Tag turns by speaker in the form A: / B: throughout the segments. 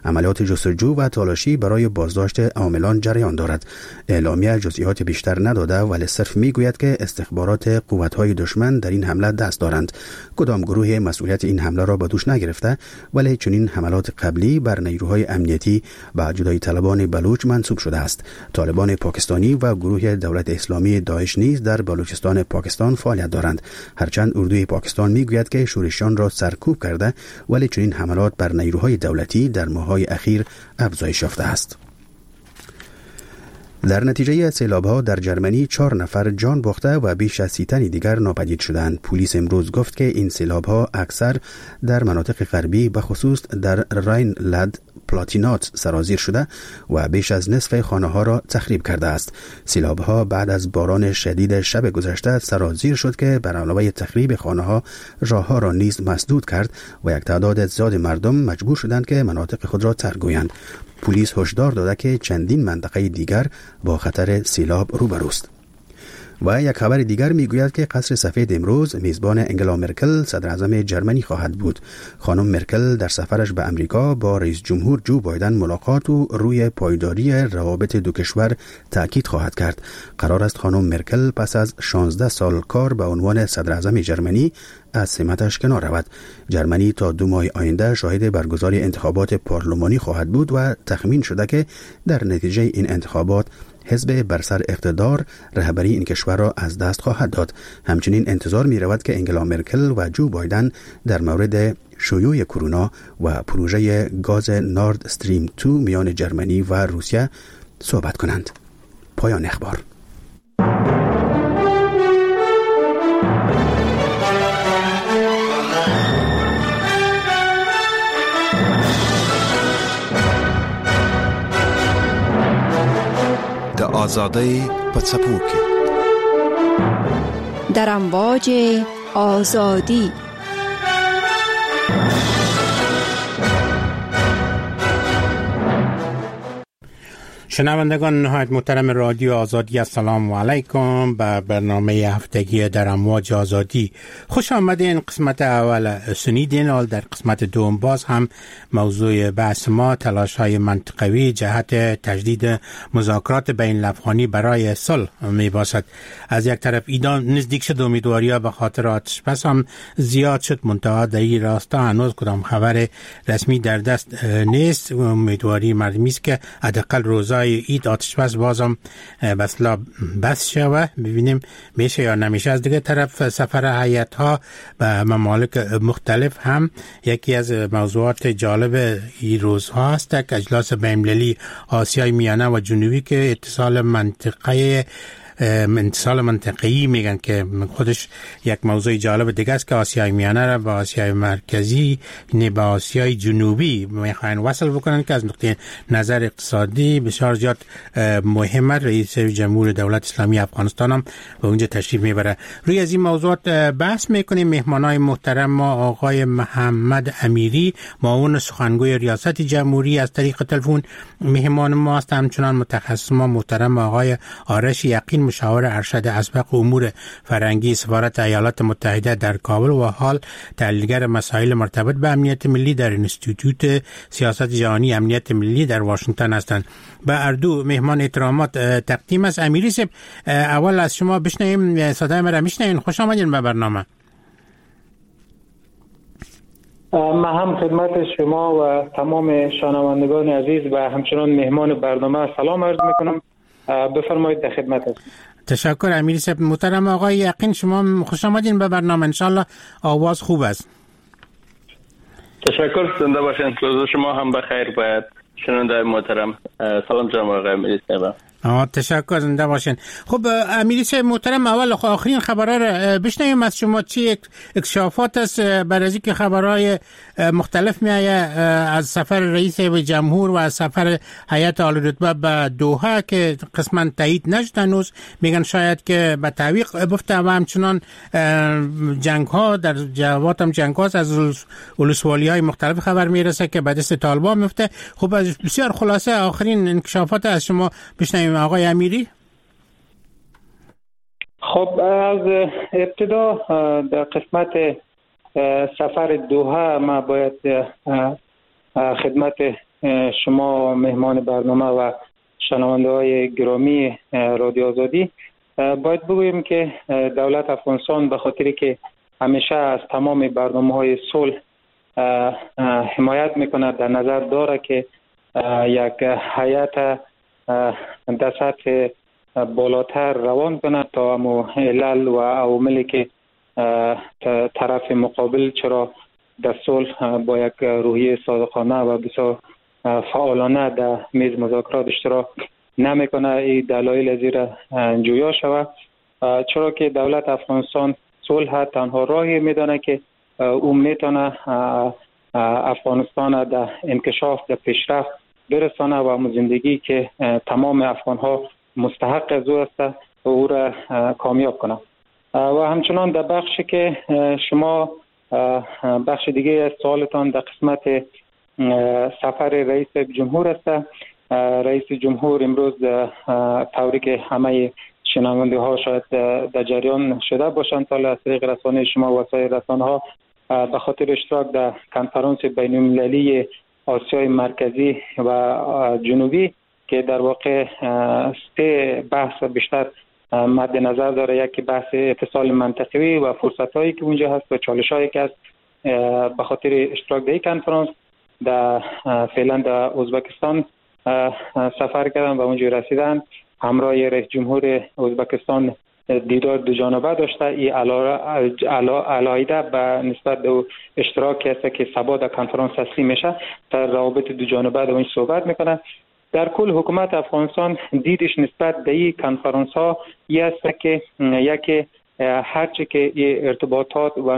A: عملیات جستجو و تلاشی برای بازداشت عاملان جریان دارد. اعلامیه جزئیات بیشتر نداده ولی صرف میگوید که استخبارات قوت‌های دشمن در این حمله دست دارند. کدام گروه مسئولیت این حمله را به دوش نگرفته ولی چنین حملات قبلی بر نیروهای امنیتی و جدایی طلبان بلوچ منسوب شده است. طالبان پاکستانی و گروه دولت اسلامی داعش نیز در بلوچستان پاکستان فعالیت دارند. هرچند اردوی پاکستان میگوید که شورشیان را سرکوب کرده ولی چنین حملات بر نیروهای دولتی در ماه‌های اخیر افزایش یافته است. در نتیجه سیلاب‌ها در جرمنی 4 نفر جان باخته و بیش از 30 تن دیگر ناپدید شدند. پلیس امروز گفت که این سیلاب‌ها اکثر در مناطق غربی به خصوص در راینلند پلاتینات سرازیر شده و بیش از نصف خانه‌ها را تخریب کرده است. سیلاب‌ها بعد از باران شدید شب گذشته سرازیر شد که بر علاوه تخریب خانه‌ها راه‌ها را نیز مسدود کرد و یک تعداد زیاد مردم مجبور شدند که مناطق خود را ترک گویند. پلیس هشدار داده که چندین منطقه دیگر با خطر سیلاب روبروست. و یک خبر دیگر میگوید که قصر سفید امروز میزبان انگلا مرکل صدر اعظم جرمنی خواهد بود. خانم مرکل در سفرش به امریکا با رئیس جمهور جو بایدن ملاقات و روی پایداری روابط دو کشور تاکید خواهد کرد. قرار است خانم مرکل پس از 16 سال کار به عنوان صدر اعظم جرمنی از سمتش کنار رود. جرمنی تا 2 ماه آینده شاهد برگزاری انتخابات پارلمانی خواهد بود و تخمین شده که در نتیجه این انتخابات حزب بر سر اقتدار رهبری این کشور را از دست خواهد داد. همچنین انتظار می رود که انگلا مرکل و جو بایدن در مورد شیوع کرونا و پروژه گاز نورد استریم 2 میان جرمنی و روسیه صحبت کنند. پایان اخبار.
B: آزادی پڅپو کې
C: در امواج آزادی.
D: شنوندگان نهایت محترم رادیو آزادی، السلام علیکم. به برنامه هفتگی در امواج آزادی خوش آمدین. قسمت اول شنیدین، حال در قسمت دوم باز هم موضوع بحث ما تلاش های منطقوی جهت تجدید مذاکرات بین الافغانی برای صلح می باشد. از یک طرف ایران نزدیک شد، امیدواری ها به خاطر آتش بس هم زیاد شد، منتها در این راستا هنوز کدام خبر رسمی در دست نیست. امیدواری مردمی است که حداقل روزای اید آتش بس بازم بسلا بس شوه، ببینیم میشه یا نمیشه. از دیگه طرف سفر هیئت ها به ممالک مختلف هم یکی از موضوعات جالب این روز هاست که اجلاس بین‌المللی آسیای میانه و جنوبی که اتصال منطقه‌ای میگن که خودش یک موضوع جالب دیگه است که آسیای میانه را با آسیای مرکزی نه با آسیای جنوبی میخواین وصل بکنن که از نقطه نظر اقتصادی بسیار زیاد مهمه. رئیس جمهور دولت اسلامی افغانستان هم به اونجا تشریف میبره. روی از این موضوعات بحث میکنیم. مهمانای محترم ما آقای محمد امیری، معاون سخنگوی ریاست جمهوری، از طریق تلفن مهمان ما است. همچنان متخصص ما محترم آقای آرش یقین، مشاور ارشد اسبق امور فرهنگی سفارت ایالات متحده در کابل و حال تحلیلگر مسائل مرتبط به امنیت ملی در انستیتوت سیاست جهانی امنیت ملی در واشنگتن هستند. به اردو مهمان احترامات تقدیم است. امیری صاحب، اول از شما بشنویم، صدای مرا میشنوین؟ خوش آمدین به برنامه.
E: من هم خدمت شما و تمام شنوندگان عزیز و همچنان مهمان برنامه سلام عرض میکنم. بفرمایید، در خدمت هستم.
D: تشکر امیری صاحب. محترم آقای یقین، شما خوش آمدین به برنامه. انشالله آواز خوب است.
F: تشکر، زنده باشین. روز شما هم بخیر. باید شنونده محترم سلام جناب آقای امیری صاحب.
D: تشکر، زنده باشین. خب امیری صاحب محترم، اول آخرین خبرها را بشنویم از شما. چی اکتشافات است برای از اینکه خبرهای مختلف میآید از سفر رئیس جمهور و از سفر هیئت عالی رتبه به دوحه که قسما تایید نشد هنوز، میگن شاید که به تعویق بفته و همچنان جنگ ها در جوابات هم جنگ ها از ولسوالی های مختلف خبر میرسه که به دست طالبان میفته. خب از بسیار خلاصه آخرین انکشافات از شما بشنویم آقای امیری.
E: خب از ابتدا در قسمت سفر دوحه ما باید خدمت شما مهمان برنامه و شنونده های گرامی رادیو آزادی، باید بگوییم که دولت افغانستان به خاطری که همیشه از تمام برنامه‌های صلح حمایت میکند، در نظر داره که یک هیئت در سطح بالاتر روان کند تا علل و عواملی که طرف مقابل چرا در صلح با یک روحیه صادقانه و بسیار فعالانه در میز مذاکرات اشتراک نمیکنه، این دلایل زیر جویا شود. چرا که دولت افغانستان صلح تنها راهی میدانه که او میتونه افغانستان در انکشاف، در پیشرفت برسانه و زندگی که تمام افغان ها مستحق از او است او را کامیاب کنه. و همچنان در بخشی که شما بخش دیگه از سوالتان در قسمت سفر رئیس جمهور است. رئیس جمهور امروز طوری که همه شنونده ها شاید در جریان شده باشند تا از طریق رسانه شما و سایر رسانه ها به خاطر اشتراک در کنفرانس بین المللی آسیای مرکزی و جنوبی که در واقع 3 بحث بیشتر مد نظر داره، یکی بحث اتصال منطقوی و فرصت‌هایی که اونجا هست و چالش‌هایی که هست، به خاطر اشتراک در این کنفرانس فعلا در ازبکستان سفر کردن و اونجا رسیدن. همراه رئیس جمهور ازبکستان دیدار دو جانبه داشته. این علایده به نسبت به اشتراک است که سبا در کنفرانس تسلیم میشه، در روابط دو جانبه در اون صحبت میکنه. در کل حکومت افغانستان دیدش نسبت به این کنفرانس ها این است که یکی هرچی که ارتباطات و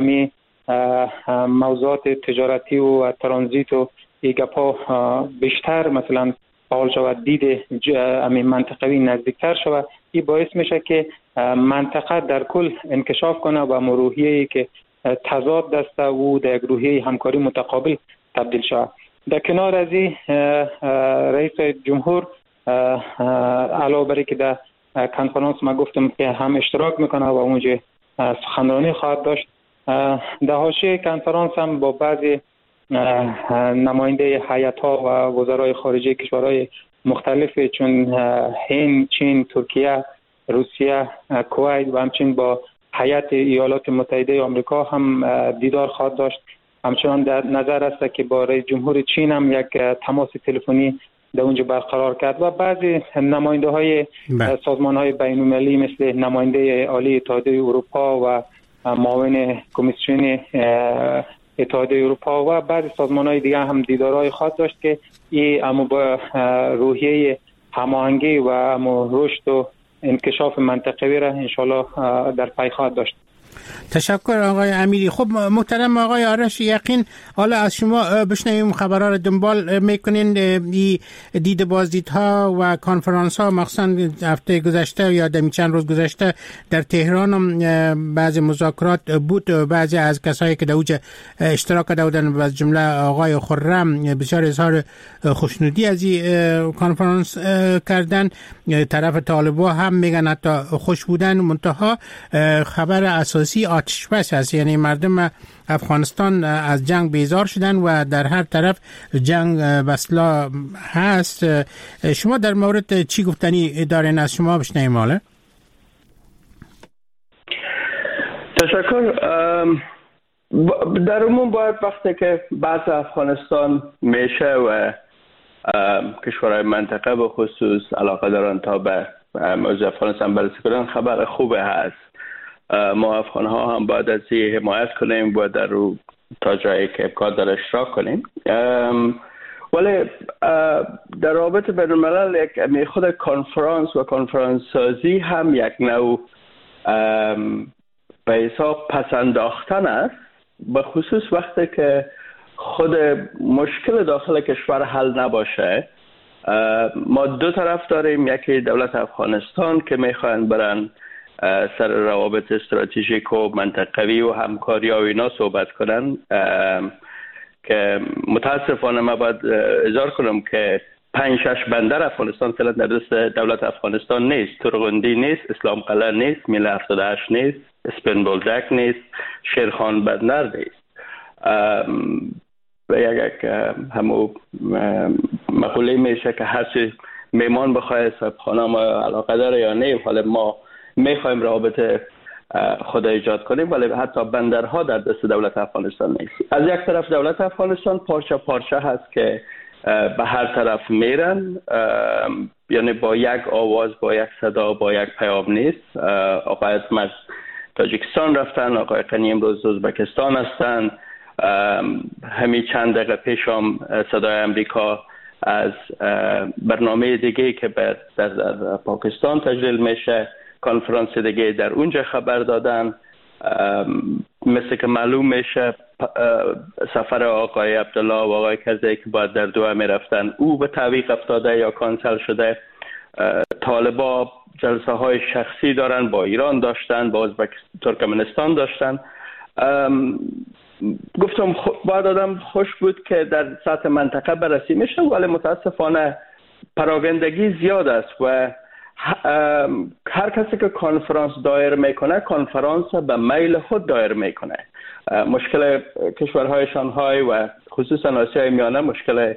E: موضوعات تجارتی و ترانزیت و گپا بیشتر مثلا فعال شود، دید منطقوی نزدیکتر شود، این باعث میشه که منطقه در کل انکشاف کنه و روحیه‌ای که تضاد دست و در یک روحیه همکاری متقابل تبدیل شود. در کنار از این رئیس جمهور علاوه بر که در کنفرانس ما گفتم که هم اشتراک میکنه و اونجا سخنرانی خواهد داشت، در حاشیه کنفرانس هم با بعضی نماینده هیئت‌ها و وزرای خارجه کشورهای مختلف چون هند، چین، ترکیه، روسیه، کویت و همچنین با هیئت ایالات متحده آمریکا هم دیدار خواهد داشت. همچنان در نظر است که با رئیس جمهور چین هم یک تماس تلفنی در اونجا برقرار کرد و بعضی نماینده های سازمان های بین المللی مثل نماینده عالی اتحادیه اروپا و معاون کمیسیون اتحادیه اروپا و بعضی سازمان های دیگر هم دیدارهای خواهد داشت که این با روحیه هماهنگی و رشد و انکشاف منطقوی را انشالله در پی خواهد داشت.
D: تشکر آقای امیری. خب محترم آقای آرش، یقین حالا از شما بشنویم خبرها رو دنبال میکنین. دید بازدیدها و کنفرانس ها مخصوصا هفته گذشته یا در چند روز گذشته در تهران هم بعضی مذاکرات بود، بعضی از کسایی که در اوج اشتراک دادن و از جمله آقای خرم بسیار اظهار خوشنودی از این کنفرانس کردن. طرف طالبا هم میگن حتی خوش بودن، منتها خبر اساسی آتش بس است، یعنی مردم افغانستان از جنگ بیزار شدن و در هر طرف جنگ بسلا هست. شما در مورد چی گفتنی دارین؟ از شما بشنویم. حالا
F: تشکر. در عموم باید وقتی که بعض افغانستان میشه و کشورهای منطقه به خصوص علاقه دارن تا به موضوع افغانستان بررسی کنن، خبر خوبه هست. ما افغان ها هم باید از این حمایت کنیم و در رو تا جایی که امکان داره اشتراک کنیم. ولی در رابطه بین الملل خود کنفرانس و کنفرانس سازی هم یک نوع به حساب پسنداختن است، به خصوص وقتی که خود مشکل داخل کشور حل نباشه. ما دو طرف داریم، یکی دولت افغانستان که میخواین برن سر روابط استراتژیک و منطقوی و همکاری و اینا صحبت کنن، که متاسفانه ما باید اظهار کنم که 5-6 بندر افغانستان فعلا در دست دولت افغانستان نیست. ترغندی نیست، اسلام قلعه نیست، میل 78 نیست، اسپن بولدک نیست، شیرخان بندر نیست. یک همو مقوله میشه که هر چی میمان بخواه صاحبخانه ما علاقه داره یا نه، حالا ما میخوایم رابطه خود ایجاد کنیم، ولی حتی بندرها در دست دولت افغانستان نیست. از یک طرف دولت افغانستان پارچه پارچه هست که به هر طرف میرن، یعنی با یک آواز، با یک صدا، با یک پیام نیست. آقای از تاجیکستان رفتن، آقای غنی امروز ازبکستان هستن، همین چند دقیقه پیش هم صدای امریکا از برنامه دیگه که در پاکستان تجلیل میشه، کنفرانس دیگه در اونجا خبر دادن. مثل که معلوم میشه سفر آقای عبدالله و آقای کرزی که باید در دوحه میرفتن او به تعویق افتاده یا کانسل شده. طالبا جلسه های شخصی دارن، با ایران داشتن، با ترکمنستان داشتن. گفتم باید آدم خوش بود که در سطح منطقه بررسی میشه، ولی متاسفانه پراگندگی زیاد است و هر کسی که کنفرانس دایر میکنه کنفرانس به میل خود دایر میکنه. مشکل کشورهای شانگهای و خصوصا آسیای میانه مشکل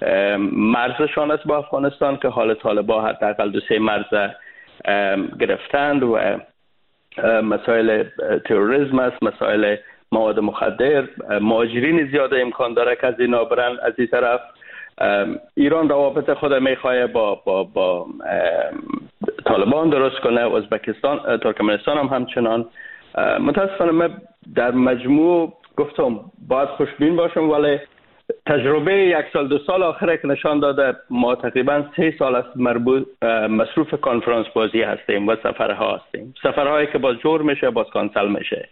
F: مرزشان است با افغانستان که حال طالبا حداقل 2-3 مرز گرفتند و مسائل تروریسم است، مسائل مواد مخدر، مهاجرین زیاده امکان داره که از اینا برن. از این طرف ایران روابط خود میخواه با طالبان درست کنه، ازبکستان، ترکمنستان هم همچنان. متاسفانه من در مجموع گفتم باید خوشبین باشم، ولی تجربه 1-2 سال آخره که نشان داده ما تقریبا 3 سال است مصروف کنفرانس بازی هستیم و سفرها هستیم، سفرهایی که باز جور میشه باز کانسل میشه.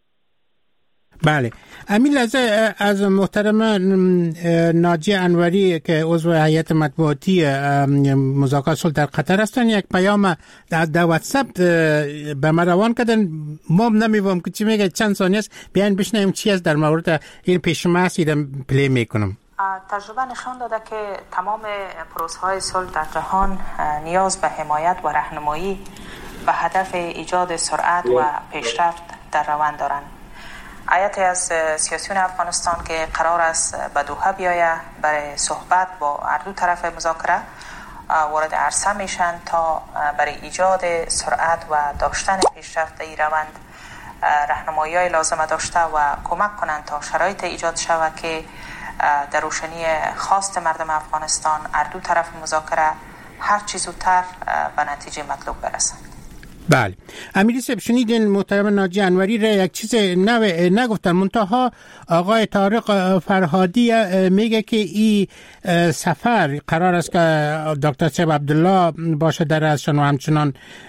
D: بله. امین لحظه از محترم ناجی انوری که عضو هیئت مطبوعاتی مذاکرات صلح در قطر هستن یک پیام در واتساپ به ما روان کردن. ما نمی‌فهمم که چی میگه، چند ثانیه است، بیاین بشنویم چی است در مورد این پیش‌مرز پلی میکنم.
G: تجربه نشان داده که تمام پروسه‌های صلح در جهان نیاز به حمایت و راهنمایی به هدف ایجاد سرعت و پیشرفت در روند دارند. هیئتی از سیاسیون افغانستان که قرار است به دوحه بیایه برای صحبت با هر دو طرف مذاکره وارد عرصه میشن تا برای ایجاد سرعت و داشتن پیشرفت این روند راهنمایی‌های لازمه داشته و کمک کنند تا شرایط ایجاد شود که در روشنی خواست مردم افغانستان هر دو طرف مذاکره هر چه زودتر به نتیجه مطلوب برسند.
D: بله. امیری صاحب شنیدین محترم ناجی انوری را یک چیز نگفتن، منتها آقای طارق فرهادی میگه که این سفر قرار است که دکتر صاحب عبدالله باشه در ازشان و همچنان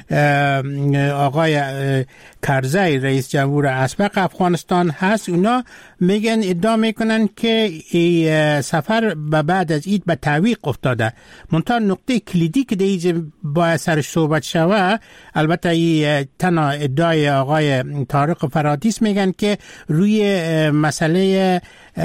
D: آقای کرزی رئیس جمهور اسبق افغانستان هست. اونا میگن ادعا میکنن که این سفر بعد از عید به تعویق افتاده. منتها نقطه کلیدی که دیگه با سرش صحبت شوه، البته تنها ادعای آقای طارق فرهادی میگن که روی مسئله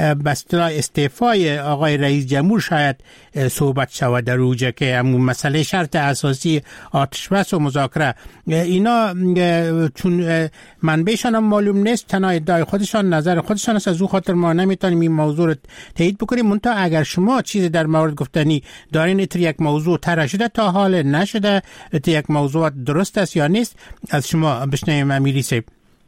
D: استعفای آقای رئیس جمهور شاید صحبت شود در اوجه که همون مسئله شرط اساسی آتشبس و مذاکره. اینا چون منبعشان هم معلوم نیست، تنها ادعای خودشان، نظر خودشان است، از او خاطر ما نمیتونیم این موضوع رو تایید بکنیم. منتها اگر شما چیزی در مورد گفتنی دارین، اتر یک موضوع طرح شده تا حال نشده، اتر یک موضوع درست است یا نیست، از شما بشنویم امیری صاحب.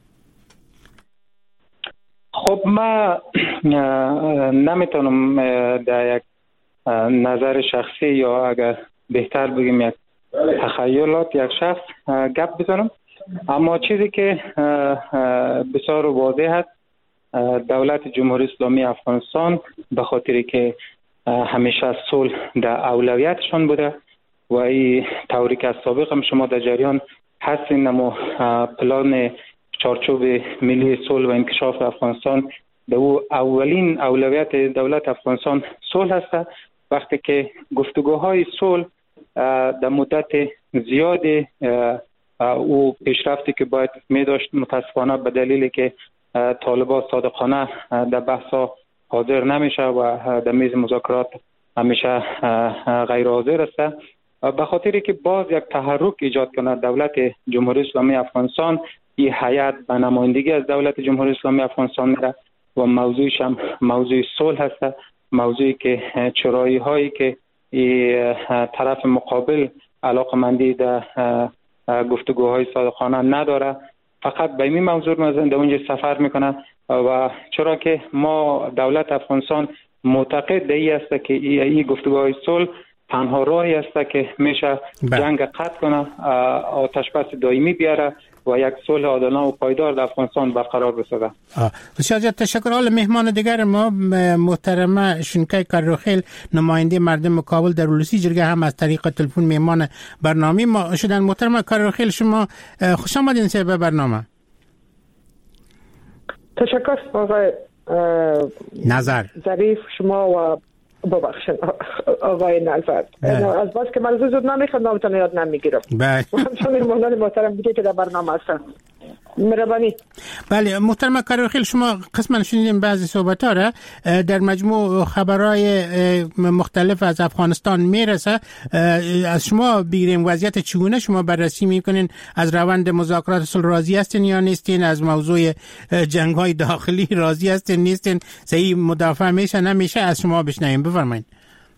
E: خب ما نمیتونم در یک نظر شخصی یا اگر بهتر بگیم یک تخیلات یک شخص گپ بزنم، اما چیزی که بسیار واضح است، دولت جمهوری اسلامی افغانستان به خاطری که همیشه صلح در اولویتشان بوده و این طوری که از سابق هم شما در جریان هستین، اما پلان چارچوب ملی صلح و انکشاف افغانستان در او اولین اولویت دولت افغانستان صلح است. وقتی که گفتگوهای صلح در مدت زیادی او پیشرفتی که باید می داشت متاسفانه به دلیلی که طالبان صادقانه در بحثا حاضر نمیشه و در میز مذاکرات همیشه غیر حاضر است، به خاطری که باز یک تحرک ایجاد کنه دولت جمهوری اسلامی افغانستان، این هیئت به نمایندگی از دولت جمهوری اسلامی افغانستان میره و موضوعش هم موضوع صلح هست، موضوعی که چرایی هایی که طرف مقابل علاقمندی در گفتگوهای صادقانه نداره، فقط به این موضوع مزن در اونجا سفر میکنه. و چرا که ما دولت افغانستان معتقد به این است که این گفتگوهای صلح تنها راهی است که میشه جنگ قطع کنه، آتش بس دائمی بیاره و یک صلح عادلانه و پایدار در افغانستان برقرار بسازه.
D: بسیار زیاد تشکر. حالا مهمان دیگر ما محترمه شنکای کاروخیل، نماینده مردم کابل در ولسی جرگه، هم از طریق تلفن مهمان برنامه ما شدن. محترمه کاروخیل، شما خوش آمدین به برنامه.
H: تشکر آقای
D: نظر
H: ظریف، شما و ببخشید آقای نظر. از باز که من زود نمیخوام نامتون یاد نمیگیرم.
D: بله.
H: همچنین مهمان محترم دیگه که در برنامه هستن. مهربانی.
D: بله محترم کاروخیل، شما قسما شنیدیم بعضی صحبت‌ها را در مجموع خبرهای مختلف از افغانستان میرسه. از شما بگیریم وضعیت چگونه شما بررسی میکنین؟ از روند مذاکرات صلح راضی هستین یا نیستین؟ از موضوع جنگ‌های داخلی راضی هستین نیستین؟ صحیح مدافع میشه نمیشه؟ از شما بشنویم، بفرمایید.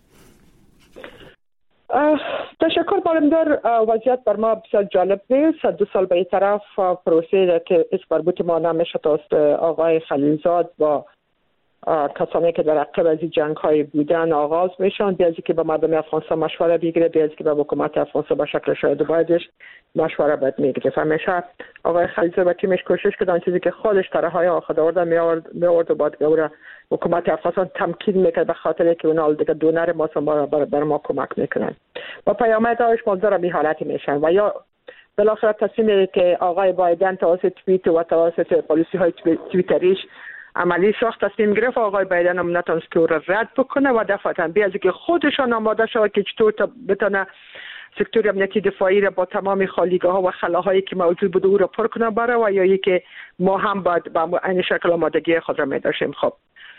H: تشکر بارمدار. وضعیت بر ما بسیار جالب نیست. 2 سال به این طرف پروسه که از مربوط ما نمیشه توسط آقای خلیلزاد و کسانی که در عقب از این جنگ های بودن آغاز میشن، بیازی که به مردم افغانستان مشوره بگیره، بیازی که به حکومت افغانستان به شکل شاید بایدش مشوره باید میگیره. همیشه آقای خلیلزاد و تیمش کوشش کردن چیزی که خودش طرحهای آخر آوردن میآورد و بعد گوره حکومت افغانستان تمکین میکرد به خاطر که اونا دیگه دونر ما بر ما کمک میکنن و پیامدش منظور به حالتی میشن. و یا بالاخره تصمیمی که آقای بایدن توسط توییت و توسط پالیسی های توییتریش عملی ساخت، تصمیم گرفت آقای بایدن هم نتونست که او را رد بکنه و دفعتا بیازی که خودشان آماده شود که چطور بتونه سکتور امنیتی دفاعی را با تمام خالیگاه ها و خلاهایی که موجود بود او را پر کنه بره، و یا ای که ما هم باید با این شکل آمادگی خود را می داشتیم. خب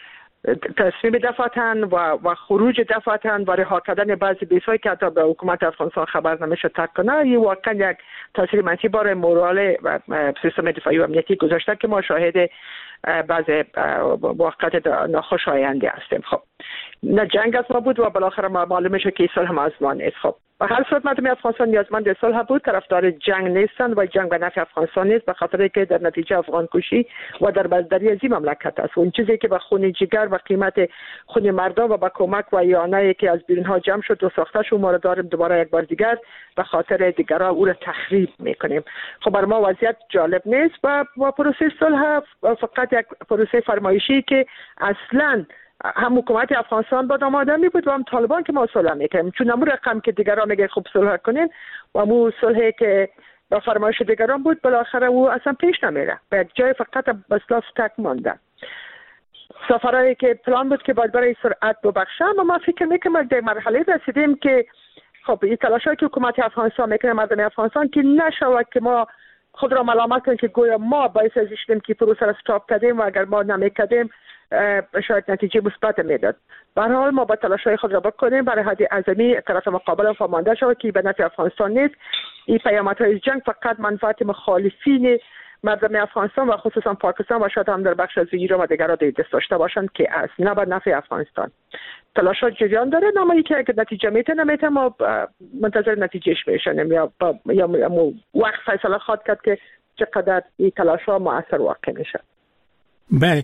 H: تصمیم دفعتاً و خروج دفعتاً و رها کردن بعضی بیسایی که حتی به حکومت افغانستان خبر نمیشه ترک کنه، این واقعا یک تاثیر منفی بر مورال و سیستم دفاعی و امنیتی گذاشته که ما شاهد بعضی واقعیت ناخوشایندی هستیم. خب نه جنگ از ما بود و بالاخره معلوم میشه که صلح هم از ما نیست. خب به هر صورت مردم افغانستان نیازمند صلح بود، طرفدار جنگ نیستند و جنگ به نفع افغانستان نیست، به خاطر که در نتیجه افغان کشی و در بازداری از این مملکت است. اون چیزی که به خون جگر و قیمت خون مردم و به کمک و یانه‌ای که از بیرون ها جمع شد و ساخته شد ما را داریم دوباره یک بار دیگر به خاطر دیگران او را تخریب میکنیم. خب بر ما وضعیت جالب نیست و پروسه صلح فقط یک پروسه فرمایشی که اصلاً هم حکومت افغانستان با آماده می بود و هم طالبان که ما صلح میکنیم، چون همون رقم که دیگران میگه خوب صلح کنین و همون صلحی که با فرمایش دیگران بود بالاخره او اصلا پیش نمیره، به یک جای فقط بسلاف تک مانده. سفرهایی که پلان بود که باید برای سرعت ببخشم و ما فکر میکنم در مرحله رسیدیم که خب این تلاشایی که حکومت افغانستان میکنه مردم افغانستان که نشود که ما خود را ملامت کنیم که گویا ما باعث از شدیم که پروسه را استاپ کردیم و اگر ما نمیکردیم شاید نتیجه مثبت میداد. به هر حال ما با تلاش‌های خود را بکنیم برای حد اعظمی طرف مقابل فهمانده شود که به نفع افغانستان نیست. این پیامدهای جنگ فقط منفعت مخالفین مردم افغانستان و خصوصا پاکستان و شاید هم در بخش از ایران و دیگر دست داشته باشند که از نه به نفع افغانستان. تلاشات جریان داره، اما که اگر نتیجه میته ما منتظر نتیجهش باشیم یا وقت فیصله خواهد کرد که چقدر این تلاش‌ها مؤثر واقع میشه.
D: بله،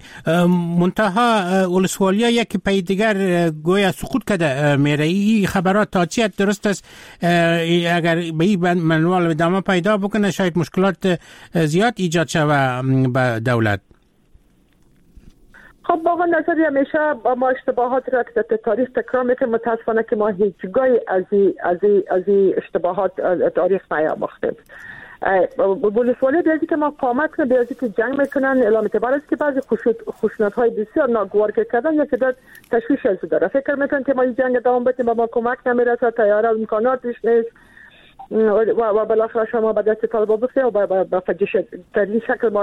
D: منتها ولسوالیا یک پی دیگر گویا سقوط کرده میره. این خبرات تا چی درست است؟ اگر به این منوال ادامه پیدا بکنه شاید مشکلات زیاد ایجاد شوه به دولت.
H: خب واقعا نظری همیشه ما اشتباهات را که در تاریخ تکرار میکنیم، متاسفانه که ما هیچگاهی از این اشتباهات تاریخ نیاموختیم. ولسوالی بیازی که ما قامت کنه، بیازی که جنگ میکنن اعلام اعتبار است که بعضی خشونت‌های بسیار ناگوار که کردن یا که در تشویش از داره. فکر میکنن که ما این جنگ دوام بدیم و ما کمک نمیرسه، تیاره و امکاناتش نیست و بالاخره شما به دست طالبان بفته و با فجیش در این شکل ما را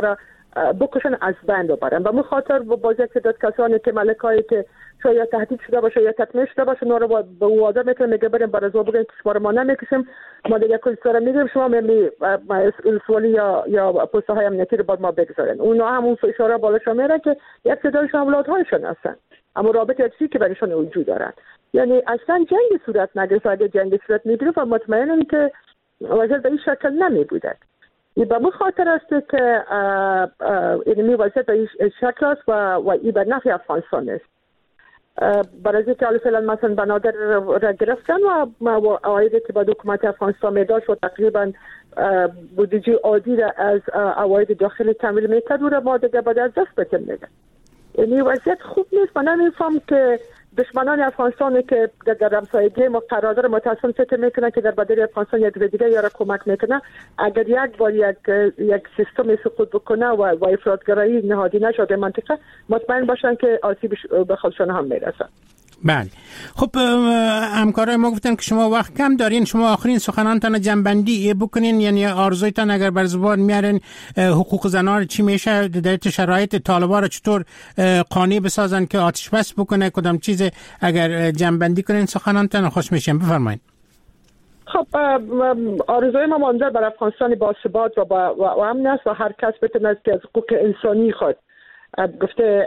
H: بکشن از بین ببرن. و مخاطر با یک تعداد کسانی که ملکایی که شاید تهدید شده باشه یا تطمیع شده باشه اونا رو به وعده میکنن میگه بریم برازو بگین که شما رو ما نمیکشیم، ما دیگه کل سر میگیم شما ملی رسولی یا پسته های امنیتی رو بر ما بگذارن. اونا هم اون اشاره بالاشون میره که یک تعدادشون اولادهایشون هستن اما رابطه عاطفی که برایشون وجود دارن. یعنی اصلا جنگ صورت نگرفت. اگه جنگ صورت میگرفت و مطمئنم که وضعیت به این شکل نمی بوده. این به مخاطر است که این وضعیت به این شکل است و این به نفع افغانستان است. برای اینکه حالا فعلا مثلا بنادر را گرفتن و عوایدی که به حکومت افغانستان میداشت و تقریبا بودجه عادی را از عواید داخلی تامین میکرد و را ما دیگه باید از دست بتیم میگه. یعنی وضعیت خوب نیست. من نمیفهم که دشمنان افغانستان که در همسایگی ما قرار داره متاسفانه فکر میکنه که در بدر افغانستان یک دیگه یا را کمک میکنه. اگر یک بار یک سیستم سقوط بکنه و افراطگرایی نهادی نشده منطقه مطمئن باشن که آسیب به خودشون هم میرسه.
D: بله. خب همکارای ما گفتن که شما وقت کم دارین، شما آخرین سخنانتان جنبندی بکنین، یعنی آرزویتان اگر بر زبان میارین حقوق زنان چی میشه، در شرایط طالبان را چطور قانع بسازن که آتش بس بکنه، کدام چیز اگر جنبندی کنین سخنانتان خوش میشم. بفرمایید.
H: خب آرزوی ما منظر بر افغانستان با ثبات و امن است و هر کس بتونه که از حقوق انسانی خود گفته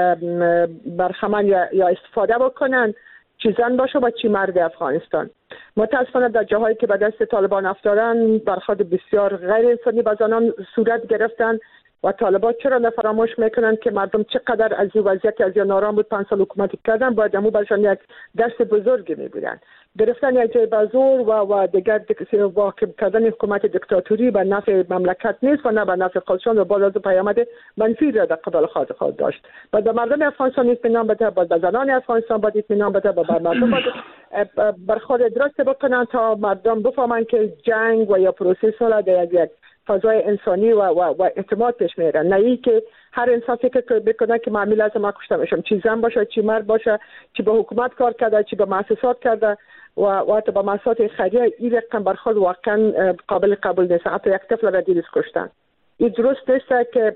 H: برخمن یا استفاده بکنن، چی زن باشه و چی مرد افغانستان. متاسفانه در جاهایی که به دست طالبان افتادن برخورد بسیار غیر انسانی با زنان صورت گرفتن و طالبان چرا نفراموش میکنن که مردم چقدر از این وضعیت از این نارام بود 5 سال حکومت کردن، باید همون برشان یک دست بزرگی میبودن. گرفتن یک جای بزرگ و دیگر واقع کردن حکومت دیکتاتوری به نفع مملکت نیست و نه به نفع خودشان و باز از پیامد منفی را در قبال خود داشت. و در مردم افغانستان اطمینان بده، با زنان افغانستان باید اطمینان بده، با مردم باید برخورد درست بکنن تا مردم بفهمن که جنگ و یا پروسه صلح در یک فضای انسانی و اعتماد پیش میرن، نه ای که هر انسان فکر بکنه که معامله از ما کشته میشم، چی زن باشه چی مرد باشه، چی به حکومت کار کرده چی به مؤسسات کرده و حتی به مؤسسات خیریه. این رقم برخورد واقعا قابل قبول نیست. حتی یک طفل را دیروز کشتن. این درست نیست که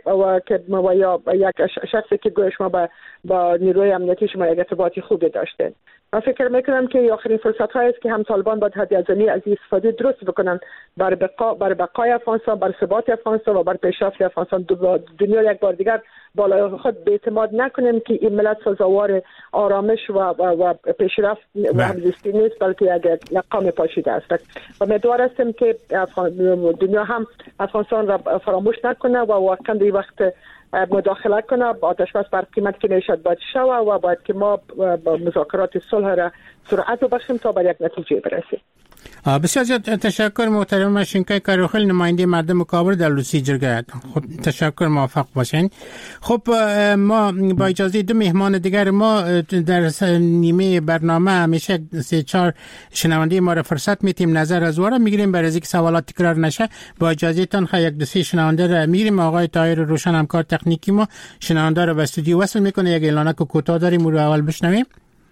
H: یا یک شخصی که گویا شما با نیروی امنیتی شما یک ارتباطی خوبی داشته. من فکر میکنم که آخرین فرصت هایی است که هم طالبان باید هدیه‌زنی از این استفاده درست بکنن برای بقای افغانستان، برای ثبات افغانستان و برای پیشرفت افغانستان. دنیا یک بار دیگر بالای خود به اعتماد نکنیم که این ملت سزاوار آرامش و پیشرفت و همزیستی نیست، بلکه یک قوم پاشیده است. و امیدوار هستیم که دنیا هم افغانستان را فراموش نکنه و واقعا در وقت مداخله کنه. آتش بس بر قیمت که نشد باید شوه و باید که ما با مذاکرات صلح را سرعت ببخشیم تا به یک نتیجه برسیم.
D: بسیار زیاد تشکر محترم شینکای کاروخیل، نماینده مردم مکابر در لوسی جرگه. خب تشکر، موفق باشین. خب ما با اجازه دو مهمان دیگر ما در نیمه برنامه همیشه 3-4 شنونده ما را فرصت میتیم نظر از واره میگیریم برای اینکه سوالات تکرار نشه. با اجازه تان یک دو سه شنونده را میگیریم. آقای طاهر روشن همکار تکنیکی ما شنونده را به استودیو وصل میکنه. یک اعلانه کوتاه داریم رو اول بشنویم.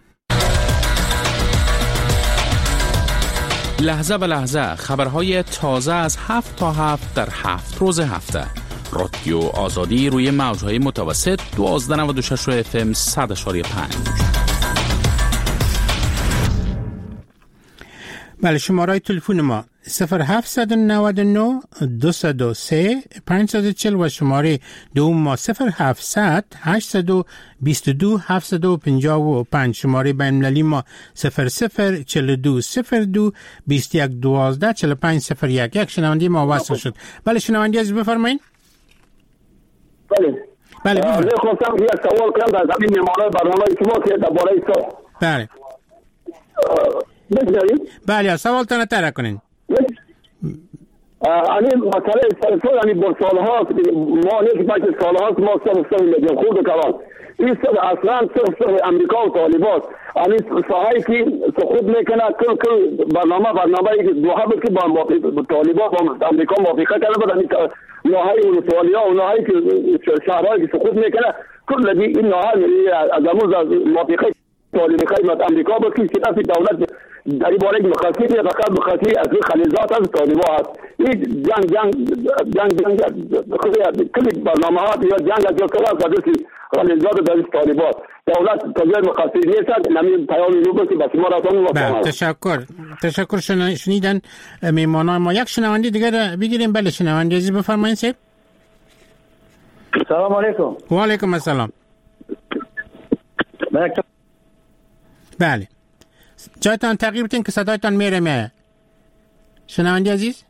I: لحظه به لحظه خبرهای تازه از 7 تا 7 در 7 روز هفته. رادیو آزادی روی موجهای متوسط 1296 FM 100.5.
D: بله، شماره تلفن ما 0799 203 540 و شماره دوم ما 0700 822 755. شماره بین‌المللی ما 0042 02 21 12 45 01. یک شنونده ما وصل شد. بله شنونده عزیز بفرمایید.
J: بله خواستم یک سوال کنم در زمین میمانای برنامه شما که درباره صلح.
D: بله بله سوال تان طرح کنین.
J: این مسئله صلح یعنی با سالها ما نیست که سالها ما صلح میگیم خود کلان این صلح اصلا صرف امریکا و طالبان این صحایی که سقوط میکنه کل برنامه دوها بود که با طالبان با امریکا موافقه کرده بود. این ناهای ولسوالی‌ها و ناهایی که شهرهایی که سقوط میکنه کل این ناها از امروز موافقه طالب خدمت امریکا بود که دست دولت در این باره مخصص فقط مخصص از خلیزات از طالبان است. این جنگ کلی برنامه ها یا جنگ از جلسه قدرت خلیزات در طالبان دولت تجربه مخصص نیست. نمی پیام رو بود که بس ما را
D: تمام. تشکر شنیدن میمانان ما. یک شنونده دیگر بگیریم. بله شنونده عزیز بفرمایید.
K: سلام علیکم.
D: و علیکم السلام. بله جایتان تغییر بدین که صدایتان میره. شنونده عزیز.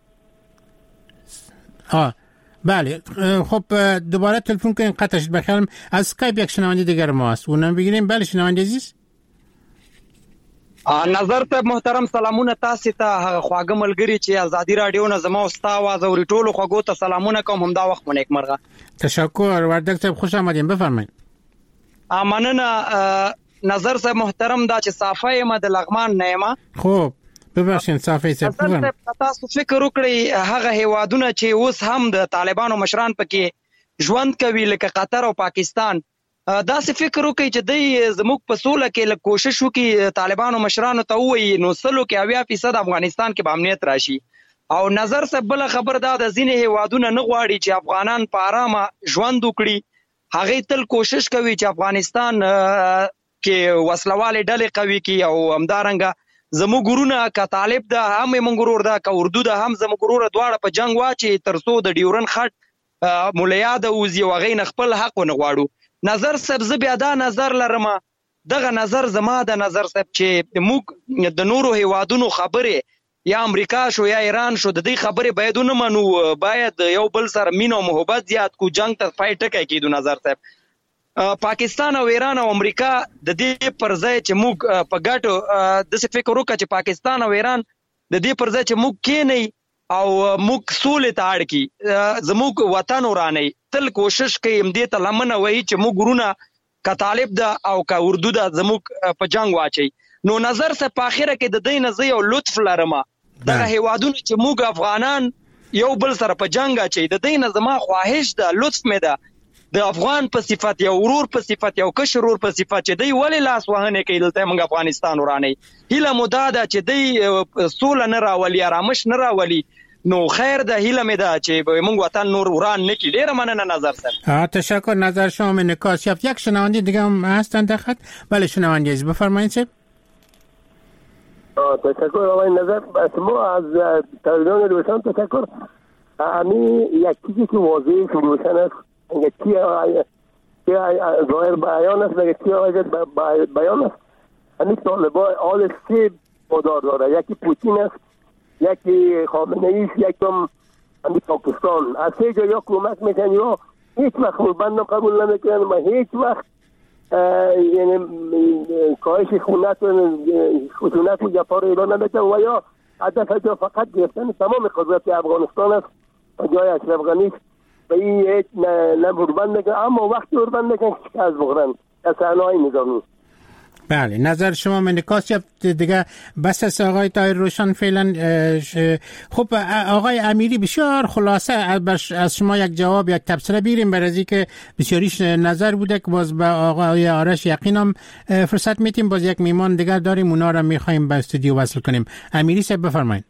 D: بله خب دوباره تلفن کنین قطع شد. بخیرم از اسکایپ یک شنونده دیگر ما هست اونم بگیریم. بله شنونده عزیز.
K: نظر ته محترم سلامونه تاسو ته هغه خواږه ملګری چې ازادي رادیو نه زما او ستا आवाज اوري ټولو خواږو ته سلامونه کوم. همدا وخت مو نیکمرغه.
D: تشکر وردګ صاحب خوش آمدین. بفرمایئ.
K: مننه نظر صاحب محترم دا چې صافه ما د لغمان نه ما.
D: خوب ببخشید صافه صاحب.
K: نظر تاسو فکر وکړئ هغه هیوادونه چې اوس هم د طالبانو مشران پکې ژوند کوي لکه قطر او پاکستان، دا څه فکر وکړي چې دوی زموږ په سوله کې له کوشش وکړي طالبانو مشرانو ته ووایي نو سلو کې 80% افغانستان کې به امنیت راشي. او نظر صاحب بل خبر دا د ځینې هیوادونه نه غواړي چې افغانان په آرامه ژوند وکړي. هغه تل کوشش کوي چې افغانستان کې وسلواله ډلې قوي کی او همدارنګه زموږ ګورونه ک طالب ده هم موږ ګورور ده ک اردو ده هم زموږ ګورور دواړه په جنگ واچي ترڅو د ډیورن خټ مولیا د اوزي وغین خپل حق نه غواړو. نظر صاحب زه بیا دا نظر لرم، دغه نظر زما د نظر صاحب چې موږ د نورو هیوادونو خبره یا امریکا شو یا ایران شو د دې خبره باید نه منو، باید یو بل سره مینه او محبت زیات کو، جنگ ته پای ټکی کیدو. نظر صاحب پاکستان او ایران او امریکا د دې پر ځای چې موږ په ګټو د څه فکر وکړو چې پاکستان او ایران د دې پر ځای چې موږ کېنی او موږ سولې ته اړ کی زموږ وطن ورانه تل کوشش کوي دې ته لمنه وایي چې موږ ګورونه ک طالب ده او ک اردو ده زموږ په جنگ واچي. نو نظر څه په اخره کې د دې نه زه یو لطف لرم دغه هیوادونه چې موږ افغانان یو بل سره په جنگ اچي د دې نه زما خواهش ده لطف مې ده د افغان په صفت یو ورور په صفت یو کشر ورور په صفت چې دی ولې لاس وهنه کوي دلته موږ افغانستان ورانه هیله مداده چې دی سول نه راولي آرامش نه راولي. نو خیر ده هیله مې ده چې موږ وطن نور وران نکړي. ډیره مننه نظر سر.
D: تشکر. نظر شما من نکاس یافت. یک شنونده دیگه هم هستن در خط. بله شنونده عزیز بفرمایید سر.
J: تشکر آقای نظر. ما از تلویزیون روشن تشکر. همین یک چیزی که واضح روشن است یکی ظاهر بیان است و یکی بیان است. همین طالبان آل سه مدار داره، یکی پوتین است، یکی خامنه ای است، یکم همین پاکستان. از سه جا یا کمک میکنن یا هیچ وقت بندم قبول نمیکنن و هیچ وقت یعنی کاهش خشونت و جفا رو اعلان نمیکنن و یا هدف جا فقط گرفتن تمام قدرت افغانستان است و جای اشرف غنی و این هیچ نه بربند نکنن، اما وقتی بربند نکنن که از بغرن از صحنه‌های نظامی.
D: بله نظر شما من نکاس یافت دیگه. بس از آقای طاهر روشن فعلا. خب آقای امیری بسیار خلاصه از شما یک جواب یک تبصره بیریم برای از که بسیاریش نظر بوده که باز به آقای آرش یقینم فرصت میتیم باز یک میمان دیگر داریم اونا را میخوایم به استودیو وصل کنیم. امیری صاحب بفرمایید.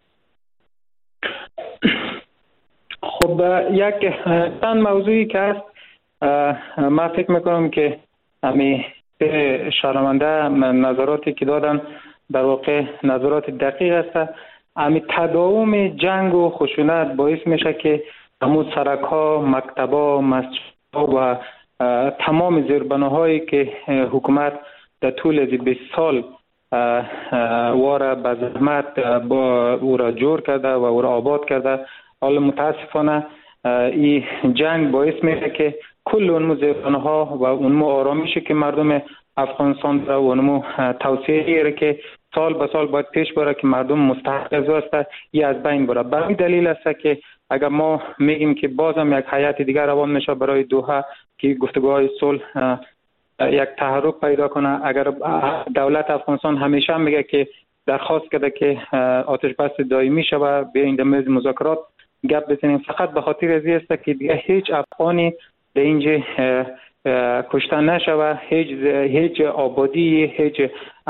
E: خب یک چند موضوعی که هست من فکر میکنم که همین شرمنده نظراتی که دادن در واقع نظرات دقیق است. همین تداوم جنگ و خشونت باعث میشه که همون سرک‌ها، مکتب‌ها، مسجدها و تمام زیربناهایی که حکومت در طول از 20 سال واره به زحمت با او را جور کرده و او را آباد کرده، حالا متاسفانه این جنگ باعث میشه که کل اونمو زیربناها و اونمو آرامشی که مردم افغانستان داره و اونمو توسعه‌ای که سال به سال باید پیش بره که مردم مستحق است ای از بین بره. برای دلیل است که اگر ما میگیم که بازم یک حیات دیگر روان میشه برای دوحه که گفتگوهای صلح یک تحرک پیدا کنه، اگر دولت افغانستان همیشه میگه که درخواست کرده که آتش بس دائمی شوه بیاین در میز مذاکرات گپ بزنیم، فقط به خاطر از است که دیگه هیچ افغانی در اینجا کشته نشود، هیچ آبادی، هیچ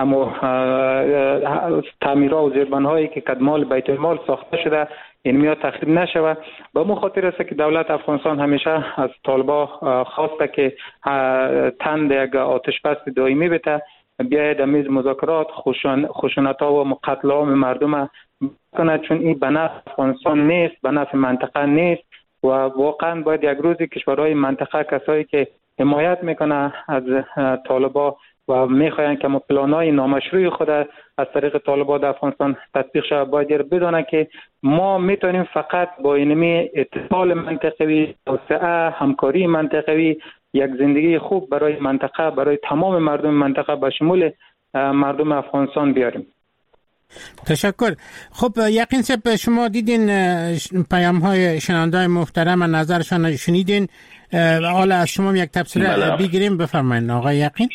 E: تعمیرات و زیربناهایی که کدمال بیت المال ساخته شده اینمی تخریب نشود. به مو خاطر است که دولت افغانستان همیشه از طالبا خواسته که تند یک آتش بس دائمی بده، بیاید میز مذاکرات خشونت‌ها و قتل عام مردم کنه، چون این به نفع افغانستان نیست، به نفع منطقه نیست و واقعا باید یک روزی کشورهای منطقه کسایی که حمایت میکنه از طالبا و میخواین که پلان‌های نامشروع خود از طریق طالبان در افغانستان تطبیق شود باید بدانند که ما میتونیم فقط با اینمی اتصال منطقوی، توسعه، همکاری منطقوی یک زندگی خوب برای منطقه، برای تمام مردم منطقه به شمول مردم افغانستان بیاریم.
D: تشکر. خب یقین صاحب شما دیدین پیام های شنونده‌های محترم و نظرشان شنیدین، حالا از شما یک تبصره بگیریم. بفرمایید آقای یقین.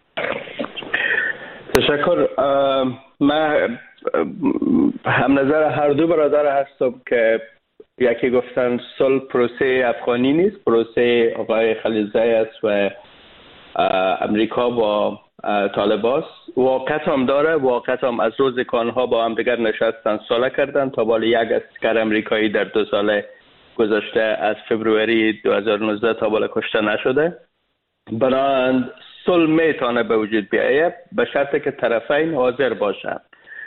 F: تشکر. من هم نظر هر دو برادر هستم که یکی گفتن صلح پروسه افغانی نیست، پروسه آقای خلیلزاده است و امریکا با طالبان. واقعیت هم داره، واقعیت هم از روز کانها با هم دیگر نشستن صلح کردن تا بالا یک اسکر امریکایی در 2 سال گذشته از فبروری 2019 تا بالا کشته نشده. بنابراین صلح میتونه به وجود بیاید به شرطی که طرفین حاضر باشند.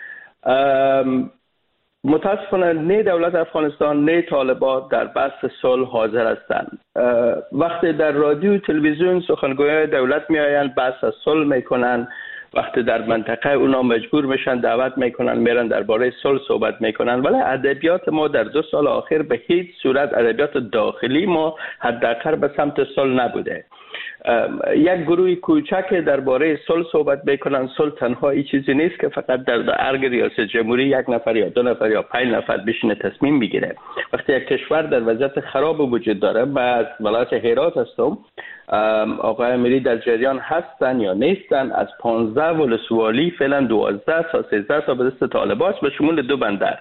F: متاسفانه نه دولت افغانستان نه طالبان در بحث صلح حاضر هستند. وقتی در رادیو و تلویزیون سخنگویان دولت میآیند بحث از صلح میکنن، وقتی در منطقه اونا مجبور میشن دعوت میکنن میرن درباره صلح صحبت میکنن، ولی ادبیات ما در 2 سال اخیر به هیچ صورت ادبیات داخلی ما حداقل به سمت صلح نبوده. یک گروه کوچک درباره صلح صحبت میکنن. صلح تنها این چیزی نیست که فقط در ارگ ریاست جمهوری 1 نفر یا 2 نفر یا 5 نفر بشینه تصمیم بگیره. وقتی یک کشور در وضعیت خراب وجود داره، من از ولایت هرات هستم، آقای امیری در جریان هستن یا نیستن، از 15 ولسوالی فعلا 12 تا 13 تا به دست طالبان به شمول 2 بندر.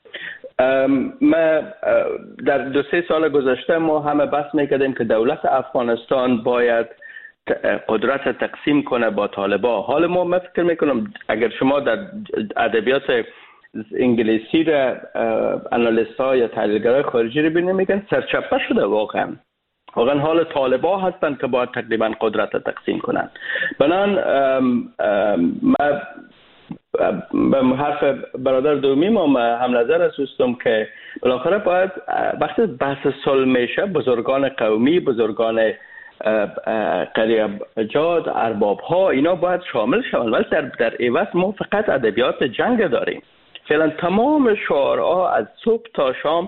F: ما در 2-3 سال گذشته ما همه بحث میکردیم که دولت افغانستان باید قدرت تقسیم کنه با طالبان. حال ما فکر میکنم اگر شما در ادبیات انگلیسی را آنالیست ها یا تحلیلگرای خارجی رو ببینید میگن سرچپه شده. واقعا حال طالبان هستند که باید تقریبا قدرت تقسیم کنند. بنابراین ما به حرف برادر دومی ما هم نظر هستم که بالاخره باید وقتی بحث صلح میشه بزرگان قومی، بزرگان قریب جاد، ارباب ها اینا باید شامل شوند، ولی در عوض ما فقط ادبیات جنگ داریم. فعلا تمام شعارها از صبح تا شام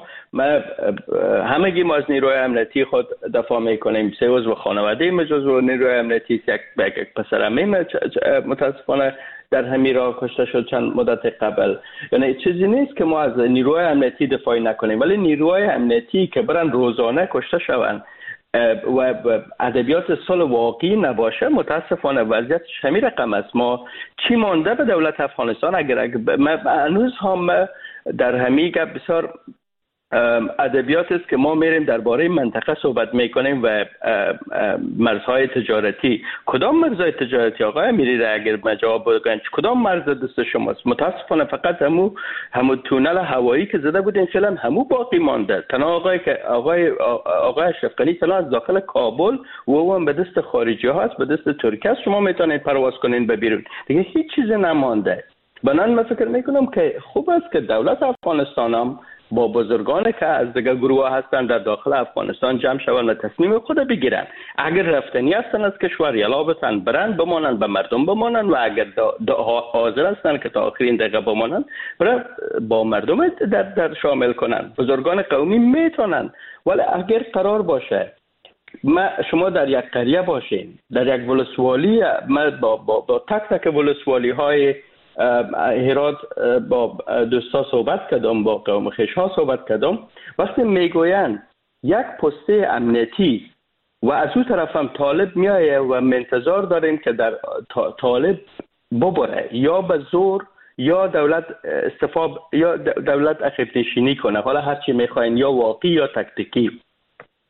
F: همگی ما از نیروی امنیتی خود دفاع میکنیم. 3 عضو خانواده ما جزو نیروی امنیتی، یک پسر عمه متاسفانه در همین راه کشته شد چند مدت قبل. یعنی چیزی نیست که ما از نیروی امنیتی دفاع نکنیم، ولی نیروی امنیتی که برن روزانه کشته شوند و ادبیات صلح واقعی نباشه، متاسفانه وضعیت همین رقم است. ما چی مانده به دولت افغانستان؟ اگر هنوز هم در همین گپ بسیار ادبیات است که ما میریم درباره منطقه صحبت میکنیم و مرزهای تجارتی. کدام مرزهای تجارتی آقای امیری را اگر ما جواب بدن کدام مرز دست شماست؟ متاسفانه فقط همون تونل هوایی که زده بودیم فعلا همون باقی مانده. تنها آقای اشرف غنی تنها از داخل کابل و اون به دست خارجی هاست، به دست ترکیه است، شما میتونید پرواز کنین به بیرون، دیگه هیچ چیزی نمانده. بنابراین من فکر میکنم که خوب است که دولت افغانستان هم با بزرگانی که از دیگر گروه هستند در داخل افغانستان جمع شوند و تصمیم خود بگیرن. اگر رفتنی هستند از کشور یلا بتن برن بمانند، به مردم بمانند، و اگر حاضر هستند که تا آخرین دقیقه بمانند برن با مردم در شامل کنند. بزرگان قومی میتونند، ولی اگر قرار باشه شما در یک قریه باشین، در یک ولسوالی، من با تک ولسوالی های هرات با دوستا صحبت کردم، با قوم خویش‌ها صحبت کردم، وقتی میگویند یک پسته امنیتی و از اون طرف هم طالب میایه و منتظر داریم که در طالب ببره یا به زور یا دولت استفاده یا دولت عقب نشینی کنه، حالا هر چی میخواین، یا واقعی یا تکتیکی.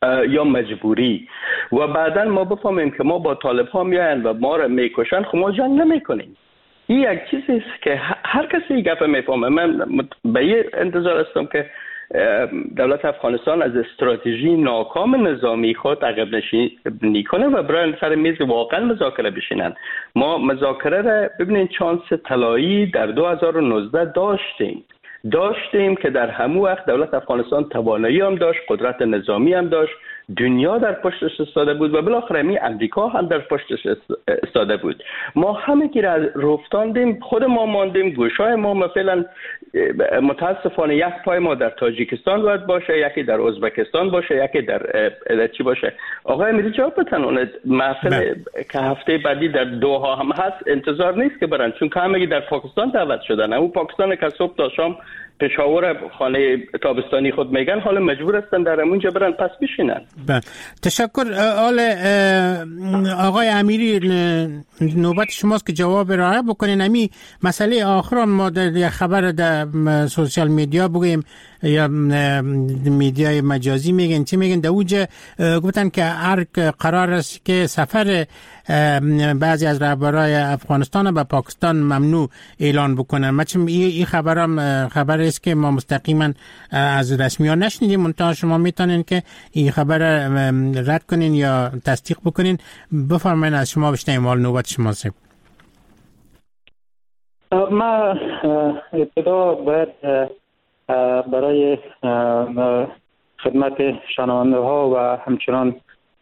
F: یا مجبوری و بعدا ما بفهمیم که ما با طالب ها میاین و ما را میکشن، خب ما جنگ نمیکنیم. این یک چیزی است که هر کسی گپ میفهمه. من به این انتظار هستم که دولت افغانستان از استراتژی ناکام نظامی خود عقب نشینی کنه و برای سر میز واقعا مذاکره بشینن. ما مذاکره را ببینید چانس طلایی در 2019 داشتیم که در همون وقت دولت افغانستان توانایی هم داشت، قدرت نظامی هم داشت، دنیا در پشتش ایستاده بود و بالاخره می امریکا هم در پشتش ایستاده بود. ما همه کی را رفتاندیم، خود ما ماندیم، گوشای ما مثلا متاسفانه یک پای ما در تاجیکستان باید باشه، یکی در ازبکستان باشه، یکی در چی باشه. آقای امیری جواب بدن. اون محفل که هفته بعدی در دوحا هم هست انتظار نیست که برن، چون که همگی در پاکستان دعوت شدن. اون پاکستان که صبح تا شام پشاور خانه تابستانی خود میگن، حالا مجبور هستن در اونجا برن پس بشینن.
D: تشکر. آقای امیری، نوبت شماست که جواب ارائه بکنین. امی مسئله آخر ما در خبر در سوشال میدیا بگیم یا میدیای مجازی میگن چی میگن، در اوجه گفتن که قرار است که سفر بعضی از رهبرای افغانستان به پاکستان ممنوع اعلان بکنن. مثلا این خبر است که ما مستقیما از رسمیان نشنیدیم، منتها شما میتونین که این خبر رد کنین یا تصدیق بکنین. بفرمایید، از شما بشنویم. حال نوبت شماست.
E: ما ابتدا باید برای خدمت شنونده ها و همچنان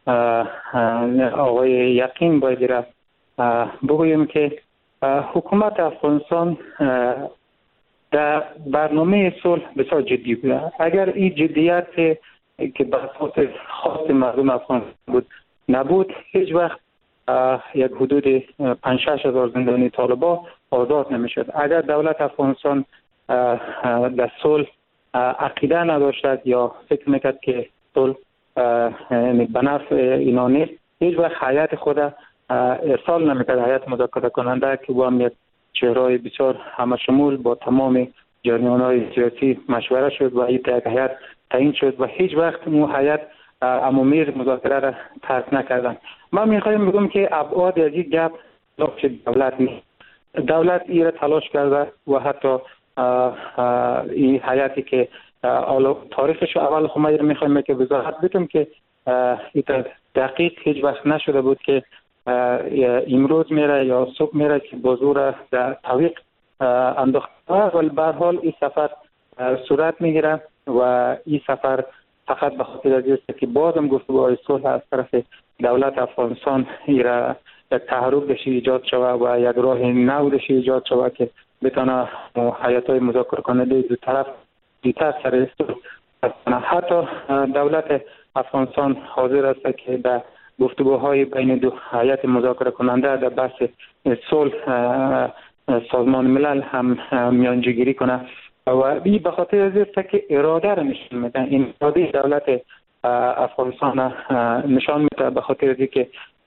E: آقای یقین باید را بگویم که حکومت افغانستان در برنامه صلح بسیار جدی بود. اگر این جدیت که بساط خاص مردم افغانستان بود نبود، هیچ وقت یک حدود 5-6 هزار زندانی طالبان آزاد نمیشد. اگر دولت افغانستان در صلح عقیده نداشتد یا فکر میکرد که صلح به نفع اینا نیست، هیچ وقت هیئت خود ارسال نمیکرد. هیئت مذاکره کننده که با هم یک چهره بسیار همشمول با تمام جریان‌های سیاسی مشوره شد و این هیئت تعیین شد و هیچ وقت اون هیئت عمومی مذاکره را ترک نکردن. من میخوایم بگم که ابعاد از این گپ دولت نیست. دولت این را تلاش کرده و حتی این هیئتی که تاریخش اول خمینی رو میخوایم که وضاحت بدم که این دقیق هیچ وقت نشده بود که امروز میره یا صبح میره که بازور در طویق انداخته، ولی به هر حال این سفر صورت میگیره و این سفر فقط به خاطر از است که بازم گفتگوهای صلح از طرف دولت افغانستان یک تحرک داشته ایجاد شود و یک راه نو داشته ایجاد شود که بتونه هیئت‌های مذاکره کننده دو طرف دیگر سر صلح. حتی دولت افغانستان حاضر است که در گفتگوهای بین دو هیئت مذاکره کننده در بحث صلح سازمان ملل هم میانجیگیری کنه و این به خاطر از است که اراده را نشون میده. این اراده دولت افغانستان نشان میده به خاطر از که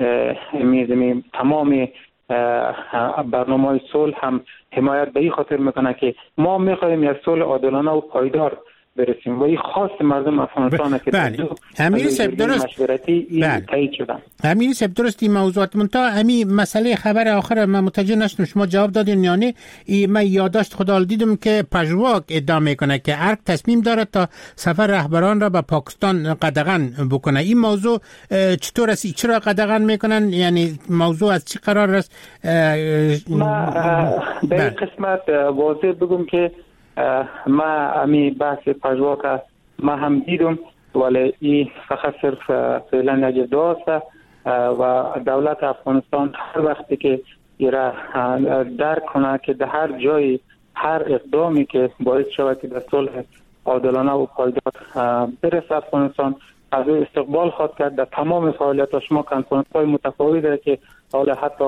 E: تمام برنامه‌های صلح هم حمایت به این خاطر میکنه که ما میخوایم یک صلح عادلانه و پایدار برسیم و این خاص مردم افغانستان که
D: امیر صاحب درست
E: تایید شدن.
D: امیر صاحب درست این موضوعات منتها همین مسئله خبر آخر من متوجه نشدم شما جواب دادین یا نه. من یادداشت خدا دیدم که پژواک ادعا میکنه که ارگ تصمیم داره تا سفر رهبران را به پاکستان قدغن بکنه. این موضوع چطور است؟ چرا قدغن میکنن؟ یعنی موضوع از چی قرار است؟
E: ما به این قسمت واضح بگم که ما امی بحث پژواک ما هم دیدم، ولی این فقط صرف فعلا یک ادعاست و دولت افغانستان هر وقتی که ایرا درک کنه که در هر جای هر اقدامی که باعث شود که در صلح عادلانه و پایدار برسه افغانستان از استقبال خواهد کرد. در تمام فعالیتاش ما کنفرانس‌های متفاوتی داره که حالا حتی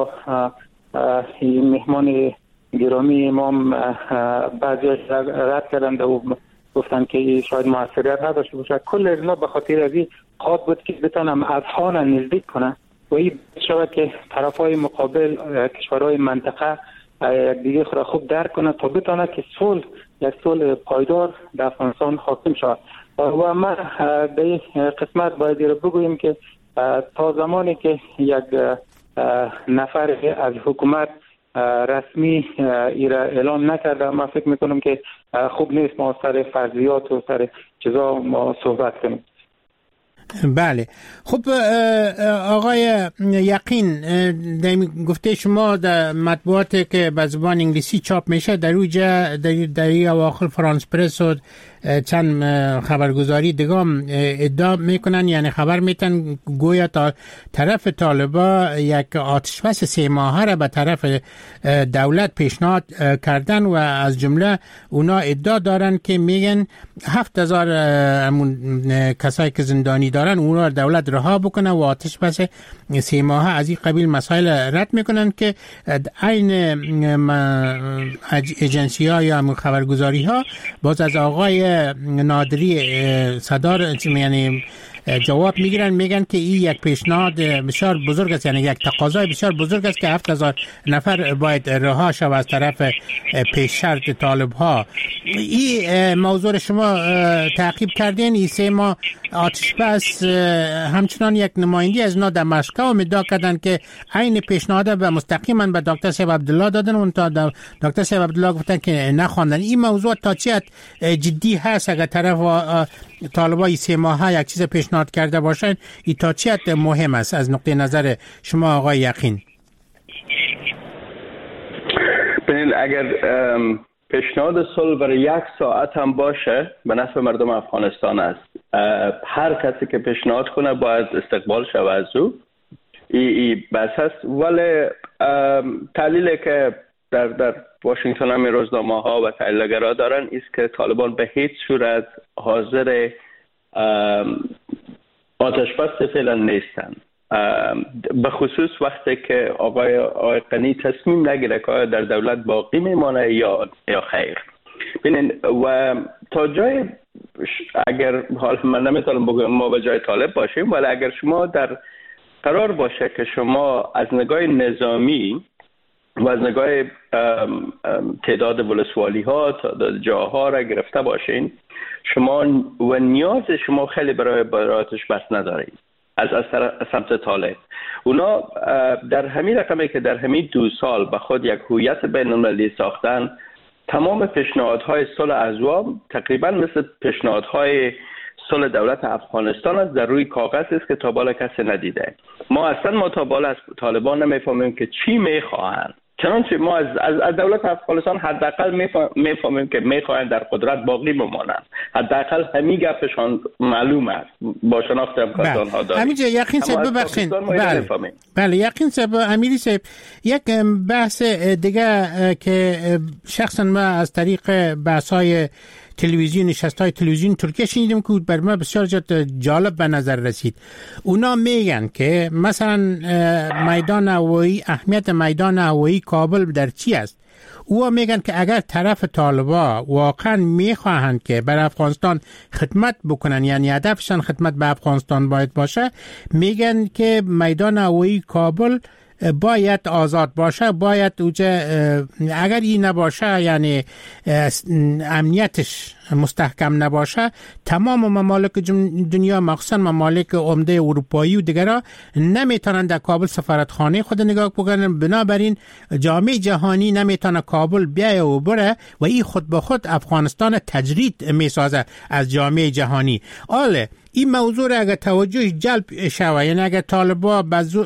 E: مهمان گرامی امام بعضیش رد کردن و گفتن که شاید موثریت نداشته باشه. کل اینا به خاطر از این خواد بود که بتونم اذهان نزدیک کنه و این شود که طرفای مقابل کشورهای منطقه یک دیگه خود خوب درک کنه تا بتونه که یک صلح پایدار در افغانستان حاکم شود. و ما در این قسمت باید رو بگوییم که تا زمانی که یک نفر از حکومت رسمی ایرا اعلام نکرده، من فکر میکنم که خوب نیست ما سر فرضیات و سر چیزا ما صحبت کنیم.
D: بله. خب آقای یقین، گفته شما در مطبوعات که به زبان انگلیسی چاپ میشه در اواخر فرانس پرس و چند خبرگزاری دیگه ادعا میکنن، یعنی خبر میتن گویا تا طرف طالبا یک آتشبس 3 ماهه را به طرف دولت پیشنهاد کردن و از جمله اونا ادعا دارن که میگن 7000 کسایی که زندانی دارن اونا دولت رها بکنه و آتشبس 3 ماهه از این قبیل مسائل رد میکنن که عین ایجنسی ها یا خبرگزاری ها باز از آقای نادری صدار یعنی جواب میگیرن، میگن که این یک پیشنهاد بسیار بزرگ است، یعنی یک تقاضای بسیار بزرگ است که 7000 نفر باید رها شود از طرف پیش شرط طالب ها. این موضوع شما تعقیب کردین. این 3 ماه آتشبس همچنان یک نمایندی از اینا در مسکو ادعا کردن که عین پیشنهاد به مستقیما به دکتر صاحب عبدالله دادن و تا دکتر صاحب عبدالله گفتن که نخواندن. این موضوع تا چه جدی هست؟ اگر طرف طالبای 3 ماهه یک چیز پیشنهاد کرده باشن، این تا چه مهم است از نقطه نظر شما آقای یقین؟
F: ببین، اگر پیشنهاد صلح برای 1 ساعت هم باشه به نفع مردم افغانستان است. هر کسی که پیشنهاد کنه باید استقبال شود از او. این بس است. ولی تحلیلی که در واشنگتن هم روزنامه ها و تحلیلگرها دارن است که طالبان به هیچ صورت حاضر آتشبس فعلا نیستن، به خصوص وقتی که آقای غنی تصمیم نگیره که در دولت باقی میمانه یا خیر. ببینید، و تا جای اگر حال من نمیتونم بگم ما به جای طالب باشیم، ولی اگر شما در قرار باشه که شما از نگاه نظامی و از نگاه تعداد ولسوالی ها تعداد جاها را گرفته باشین، شما و نیاز شما خیلی برای آتشبس ندارید از سمت طالب. اونا در همین رقمی که در همین 2 سال به خود یک هویت بین المللی ساختن، تمام پیشنهادهای صلح اعظم تقریبا مثل پیشنهادهای صلح دولت افغانستان است، در روی کاغذ است که تا بالا کسی ندیده. ما اصلا تا بالا از طالبان نمیفهمیم که چی میخواهند، چنانچه ما از دولت افغانستان حداقل میفهمیم که میخواهند در قدرت باقی بمانند. حداقل همین گپشان معلوم است، با شناخت امکانات ها داریم.
D: همینجا یقین صاحب ببخشید. بله یقین صاحب، امیری صاحب، یک بحث دیگه که شخصا ما از طریق بحث‌های تلویزیون، نشست‌های تلویزیون ترکیه شنیدیم که بر من بسیار جالب به نظر رسید. اونا میگن که مثلا میدان هوایی، اهمیت میدان هوایی کابل در چی است؟ اونا میگن که اگر طرف طالبا واقعا میخواهند که بر افغانستان خدمت بکنن، یعنی هدفشان خدمت به افغانستان باید باشه، میگن که میدان هوایی کابل باید آزاد باشه، باید اگر این نباشه، یعنی امنیتش مستحکم نباشه، تمام ممالک دنیا مخصوصا ممالک عمده اروپایی و دیگرها نمیتونن در کابل سفارتخانه خود نگاه بکنن. بنابراین جامعه جهانی نمیتونه کابل بیایه و بره و این خود به خود افغانستان تجرید میسازه از جامعه جهانی. آله این موضوع اگر توجه جلب شوه، یعنی اگر طالبا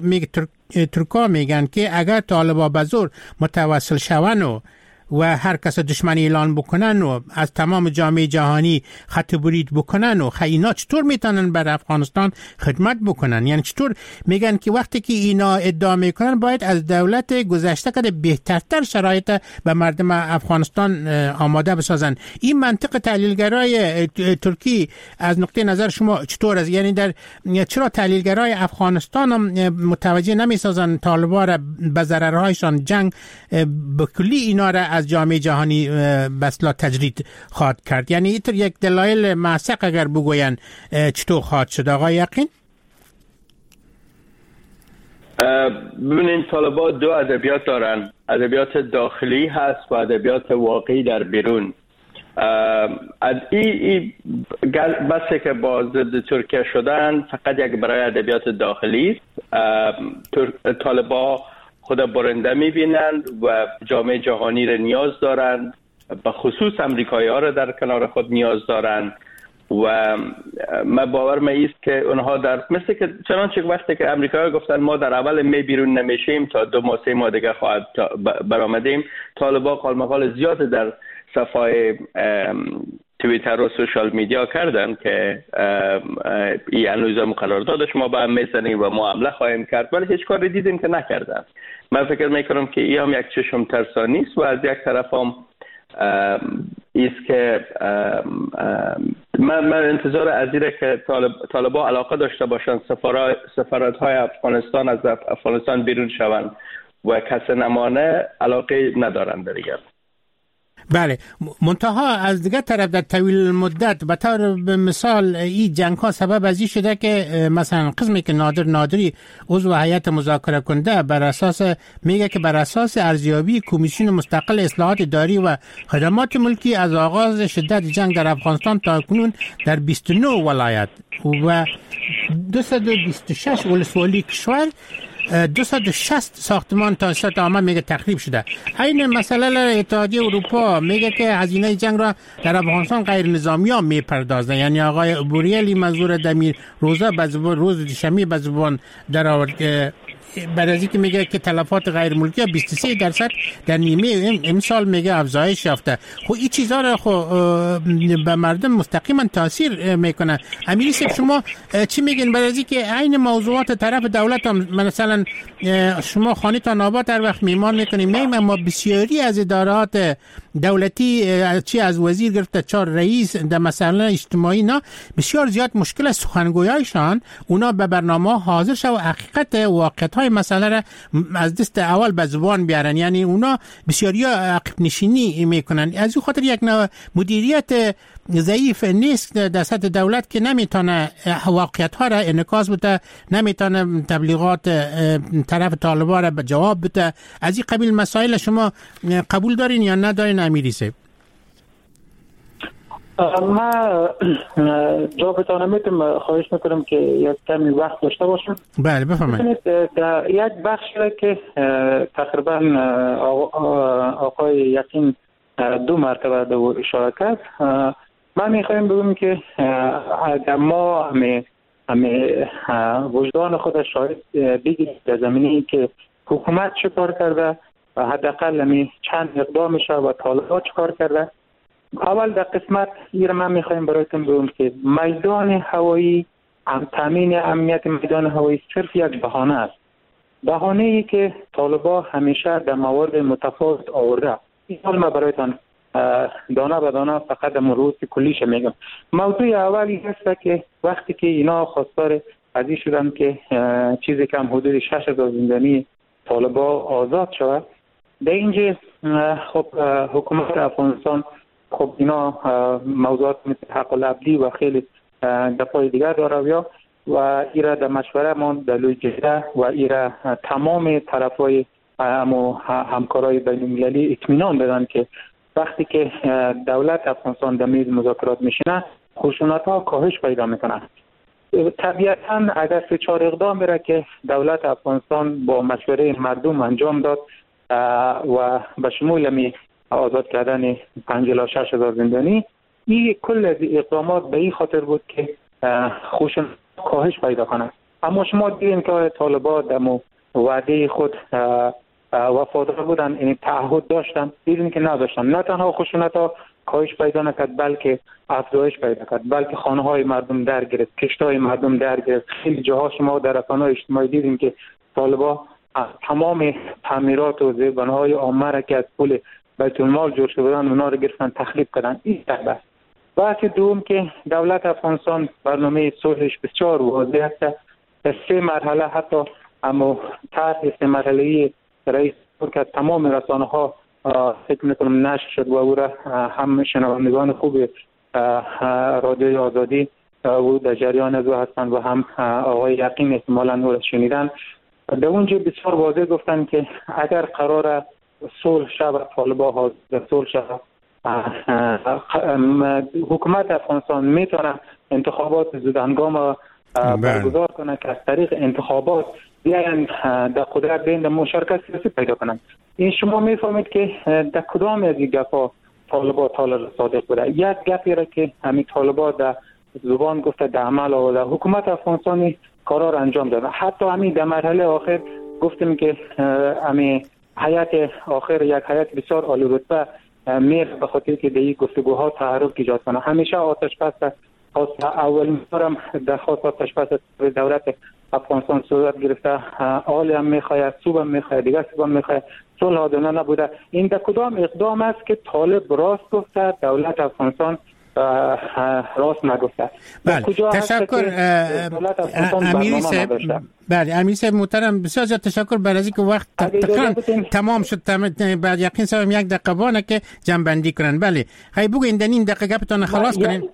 D: ترکا میگن که اگر طالبا به زور متوسل شون و هر کس دشمنی اعلان بکنن و از تمام جامعه جهانی خط برید بکنن و اینا چطور میتونن بر افغانستان خدمت بکنن؟ یعنی چطور میگن که وقتی که اینا ادعا میکنن باید از دولت گذشته که بهترتر شرایط به مردم افغانستان آماده بسازن. این منطق تحلیلگرای ترکی از نقطه نظر شما چطور است؟ یعنی چرا تحلیلگرای افغانستان هم متوجه نمیسازن طالبان را به ضررهایشان جنگ به کلی اینا را از جامعه جهانی بسلا تجرید خواهد کرد؟ یعنی اینطور یک دلایل معسق اگر بگوین چطور خواهد شد آقای یقین؟
F: ببینید، طالبان 2 ادبیات دارن، ادبیات داخلی هست و ادبیات واقعی در بیرون. این بسه که با ضد ترکیه شدن فقط یک برای ادبیات داخلی طالبان خود برنده میبینند و جامعه جهانی را نیاز دارند، به خصوص امریکایی ها را در کنار خود نیاز دارند و من باورم است که اونها در مثل که چنانچه وقتی که امریکایی گفتن ما در اول می بیرون نمیشیم تا 2 ماه 3 ماه دیگه خواهد برآمدیم، طالبان قالمقال زیاد در صفحه توییتر و سوشال میدیا کردن که این هنوز قرارداد شما به هم میزنیم و ما حمله خواهیم کرد، ولی هیچ کاری دیدیم که نکردن. من فکر میکنم که این هم یک چشم ترسانی است و از یک طرف هم است که من انتظار از اینه که طالبان علاقه داشته باشند سفارت‌های افغانستان از افغانستان بیرون شوند و کس نمانه علاقه ندارند دیگر.
D: بله، منتها از دیگر طرف در طویل مدت به طور مثال این جنگ ها سبب از این شده که مثلا قسمی که نادری عضو هیئت مذاکره کننده بر اساس میگه که بر اساس ارزیابی کمیسیون مستقل اصلاحات اداری و خدمات ملکی از آغاز شدت جنگ در افغانستان تا کنون در 29 ولایت و 226 ولسوالی کشور 260 ساختمان تا شدت آمد میگه تخریب شده. این مسئله اتحادیه اروپا میگه که هزینه جنگ را در افغانستان غیر نظامی ها میپردازه. یعنی آقای بوریلی منظور دمیر روزه روز دوشنبه به زبان در آورد که بعد از اینکه میگه که تلفات غیر ملکی 23% در نیمه امسال میگه افزایش یافته. خب این چیزا رو به مردم مستقیما تاثیر میکنه. امیری صاحب شما چی میگین بعد از اینکه عین موضوعات طرف دولت هم مثلا شما خانه تا نابات هر وقت میمان میکنیم اما بسیاری از ادارات دولتی چی از وزیر گرفته 4 رئیس در مسائل اجتماعی نه بسیار زیاد مشکل است سخنگویایشان اونا به برنامه حاضر شو حقیقت واقعیت های مسئله را از دست اول به زبان بیارن. یعنی اونا بسیاری عقب نشینی میکنن. از این خاطر یک نوع مدیریت ضعیف نیست در سطح دولت که نمیتونه واقعیت ها را انعکاس بده، نمیتونه تبلیغات طرف طالبان را به جواب بده. از این قبیل مسائل شما قبول دارین یا ندارین امیری صاحب؟
E: ما جوابتان میتونم خواهش میکنم که یک کمی وقت داشته باشم.
D: بله بفرمایید.
E: یک بخش که تقریبا آقای یقین 2 مرتبه در اشاره کرد، من میخوایم بگم که اگر ما وجدان خود شاید بگیریم در زمینی که حکومت چه کار کرده و حداقل چند اقدامش و طالبان چه کار کرده. اول در قسمت ایره من میخوایم برایتون بگم که میدان هوایی تامین امنیت میدان هوایی صرف یک بهانه است. بهانه ای که طالبان همیشه در موارد متفاوت آورده. این حال من برایتون دانه به دانه فقط مروز کلیش میگم. موضوع اولی هست که وقتی که اینا خواستار از این شدن که چیزی کم حدود 6000 زندانی طالبان آزاد شود، در اینجا خب حکومت افغانستان خب اینا موضوعات مثل حق العبدی و خیلی دفعه دیگر داره و ایرا در مشوره ما در لوجهده و ایرا تمام طرفای همکارای بین المللی اطمینان دادن که وقتی که دولت افغانستان در میز مذاکرات میشینه خشونت ها کاهش پیدا میکنه. طبیعتا اگر 3-4 اقدام بره که دولت افغانستان با مشوره مردم انجام داد و به شمول آزاد کردن 5,000-6,000 زندانی، این کل از اقدامات به این خاطر بود که خشونت کاهش پیدا کنه. اما شما دیدین که طالبان در وعده خود وفادار بودن، این تعهد داشتن، دیدین که نداشتن. نه تنها خشونت ها کاهش پیدا نکرد بلکه افزایش پیدا کرد، بلکه خانه های مردم در گرفت، کشت های مردم در گرفت. خیلی جاها شما در رسانه‌های اجتماعی دیدین که طالبان تمام تعمیرات و زیربناهای عامه را که از پول بیت المال جور شده بودن اونا رو گرفتن تخریب کردن. این سبب. بحث دوم که دولت افغانستان برنامه صلحش بسیار واضح است. 3 مرحله حتی اما طرح 3 مرحله‌ای رئیس که تمام رسانه‌ها فکر می‌کنم نشر شد و او را هم شنوندگان خوب رادیوی آزادی و در جریان از هستند و هم آقای یقین احتمالاً او را شنیدن. در اونجا بسیار واضح گفتن که اگر قرار صلح شود طالبان حاضر صلح شود حکومت افغانستان میتونه انتخابات زودهنگام برگزار کنه که از طریق انتخابات بیاین در قدرت بین مشارکت سیاسی پیدا کنن. این شما میفهمید که در کدام از این گپا طالبان صادق بوده. یک گپی را که همین طالبان در زبان گفته در عمل آورده، حکومت افغانستانی کارا را انجام داده. حتی همین در مرحله آخر گفتیم که همین حیات آخر یک حیات بسیار عالی رتبه میر به خاطر که در این گفتگوها تحرک ایجاد کنه. همیشه آتش بس اولین بارم درخواست آتش بس دولت افغانستان صورت گرفته، حال هم میخواد، صوب هم میخواد، دیگه صوب هم میخواد، صلح عادلانه نبوده. این در کدام اقدام است که طالب راست گفته، دولت افغانستان راست نگفته؟
D: بله تشکر امیری صاحب. بله امیری صاحب محترم، بسیار زیاد تشکر برای اینکه وقت تمام شد. بعد یقین صاحب یک دقیقه بانه که جنبندی کنن. بله خیلی بگوین در این دقیقه گپتون خلاص کنین.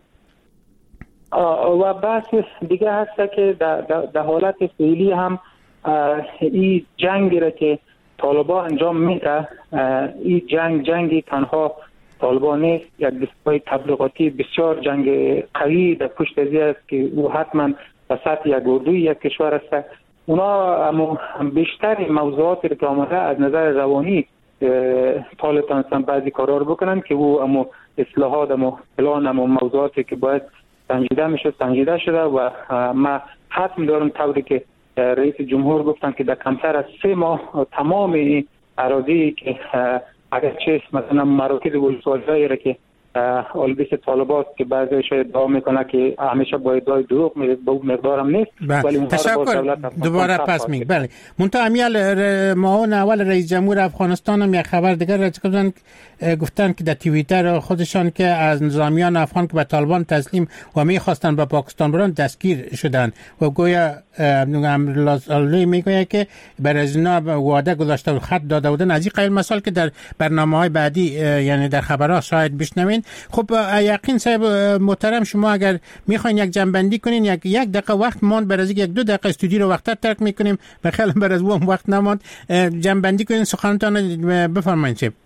E: و بحث دیگه هست که در حالت فعلی هم این جنگی را که طالبان انجام میده، این جنگی تنها طالبان نیست، یک دستگاه تبلیغاتی بسیار جنگ قوی در پشت ازی است که او حتما به سطح یک اردوی یک کشور است. اونا بیشتر موضوعاتی که آمده از نظر روانی طالب تانستن بعضی کارا رو بکنن که او اصلاحات پلان موضوعاتی که باید سنجیده شده و ما حتم دارم طوری که رئیس جمهور گفتن که در کمتر از 3 ماه تمام اراضی که اگرچه مثلا مراکز ولسوالی‌هایی را که البیس طالبات که بعضیش ادعا میکنه که همیشه با ادعای دروغ میره به اون مقدار هم نیست. ولی
D: تشکر دوباره پس میگه. بله منتها امیال معاون اول رئیس جمهور افغانستان هم یک خبر دیگر را گفتن که در توییتر خودشان که از نظامیان افغان که به طالبان تسلیم و میخواستن به پاکستان برن دستگیر شدن و گویا امرالله میگه که برای از اینا وعده گذاشته و خط داده بودن از این قبیل مسائل که در برنامه‌های بعدی یعنی در خبرها شاید بشنوین. خب یقین صاحب محترم، شما اگر میخواین یک جنبندی کنین، یک دقیقه وقت ماند، برای از 1-2 دقیقه استودیو رو وقت ترک میکنیم، بخیر برای از اون وقت نماند، جنبندی کنین سخنتون بفرمایید. چه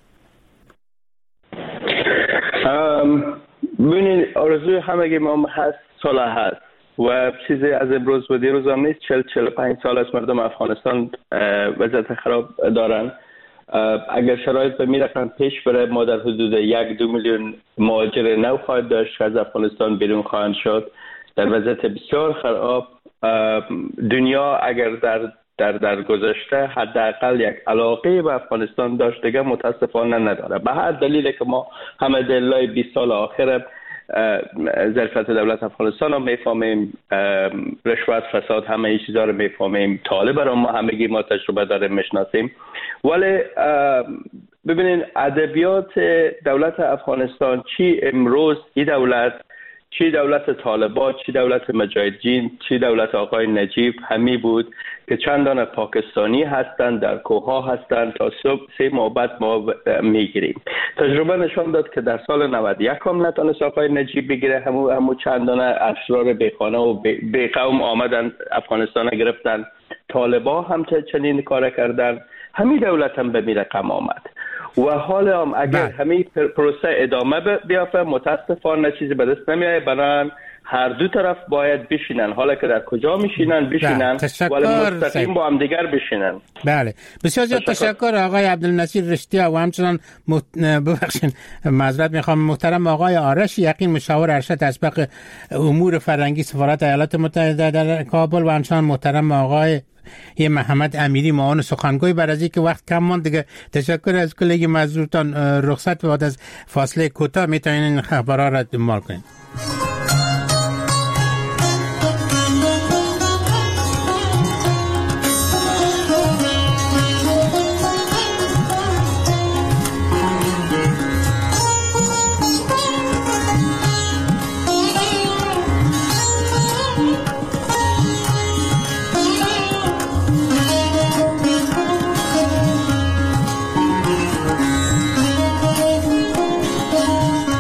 F: ببینید آرزوی همگی ما هست، صلح هست و چیزی از امروز و دیروز هم نیست. 40-45 سال از مردم افغانستان وضعیت خراب دارن. اگر شرایط به این رقم پیش بره ما در حدود 1-2 میلیون مهاجر نو خواهد داشت که از افغانستان بیرون خواهند شد در وضعیت بسیار خراب. دنیا اگر در گذشته حداقل یک علاقه به افغانستان داشت، دیگه متاسفانه نداره. به هر دلیلی که ما همه دلایل 20 سال آخر ظرفیت دولت افغانستان رو میفهمیم، رشوت فساد همه این چیزا رو میفهمیم، طالب رو ما همگی ما تجربه داریم میشناسیم. ولی ببینید ادبیات دولت افغانستان چی امروز این دولت، چی دولت طالبان، چی دولت مجاهدین، چی دولت آقای نجیب همی بود که چندان پاکستانی هستند در کوها هستند تا صبح 3 ماه بعد ما میگیریم. تجربه نشان داد که در سال 91 هم نتونست آقای نجیب بگیره، همو چندان اشرار بیخانه و بیقوم آمدن افغانستان گرفتن. طالبان هم چنین کار کردن، همین دولت هم به رقم آمد و حال هم اگر همین پروسه ادامه بیافته متاسفانه چیزی به دست نمیاد. بنابراین هر دو طرف باید بشینن، حالا که در کجا میشینن بشینن ولی مستقیم با هم دیگر بشینن.
D: بله بسیار زیاد تشکر آقای عبدالنصیر رشتیا و همچنان ببخشید معذرت میخوام محترم آقای آرش یقین مشاور ارشد اسبق امور فرهنگی سفارت ایالات متحده در کابل و همچنان محترم آقای محمد امیری معاون سخنگوی. برای از اینکه وقت کم ماند دیگه تشکر از کلیگ مزدورتان رخصت بعد از فاصله کوتاه میتونین خبرها را دنبال کنید.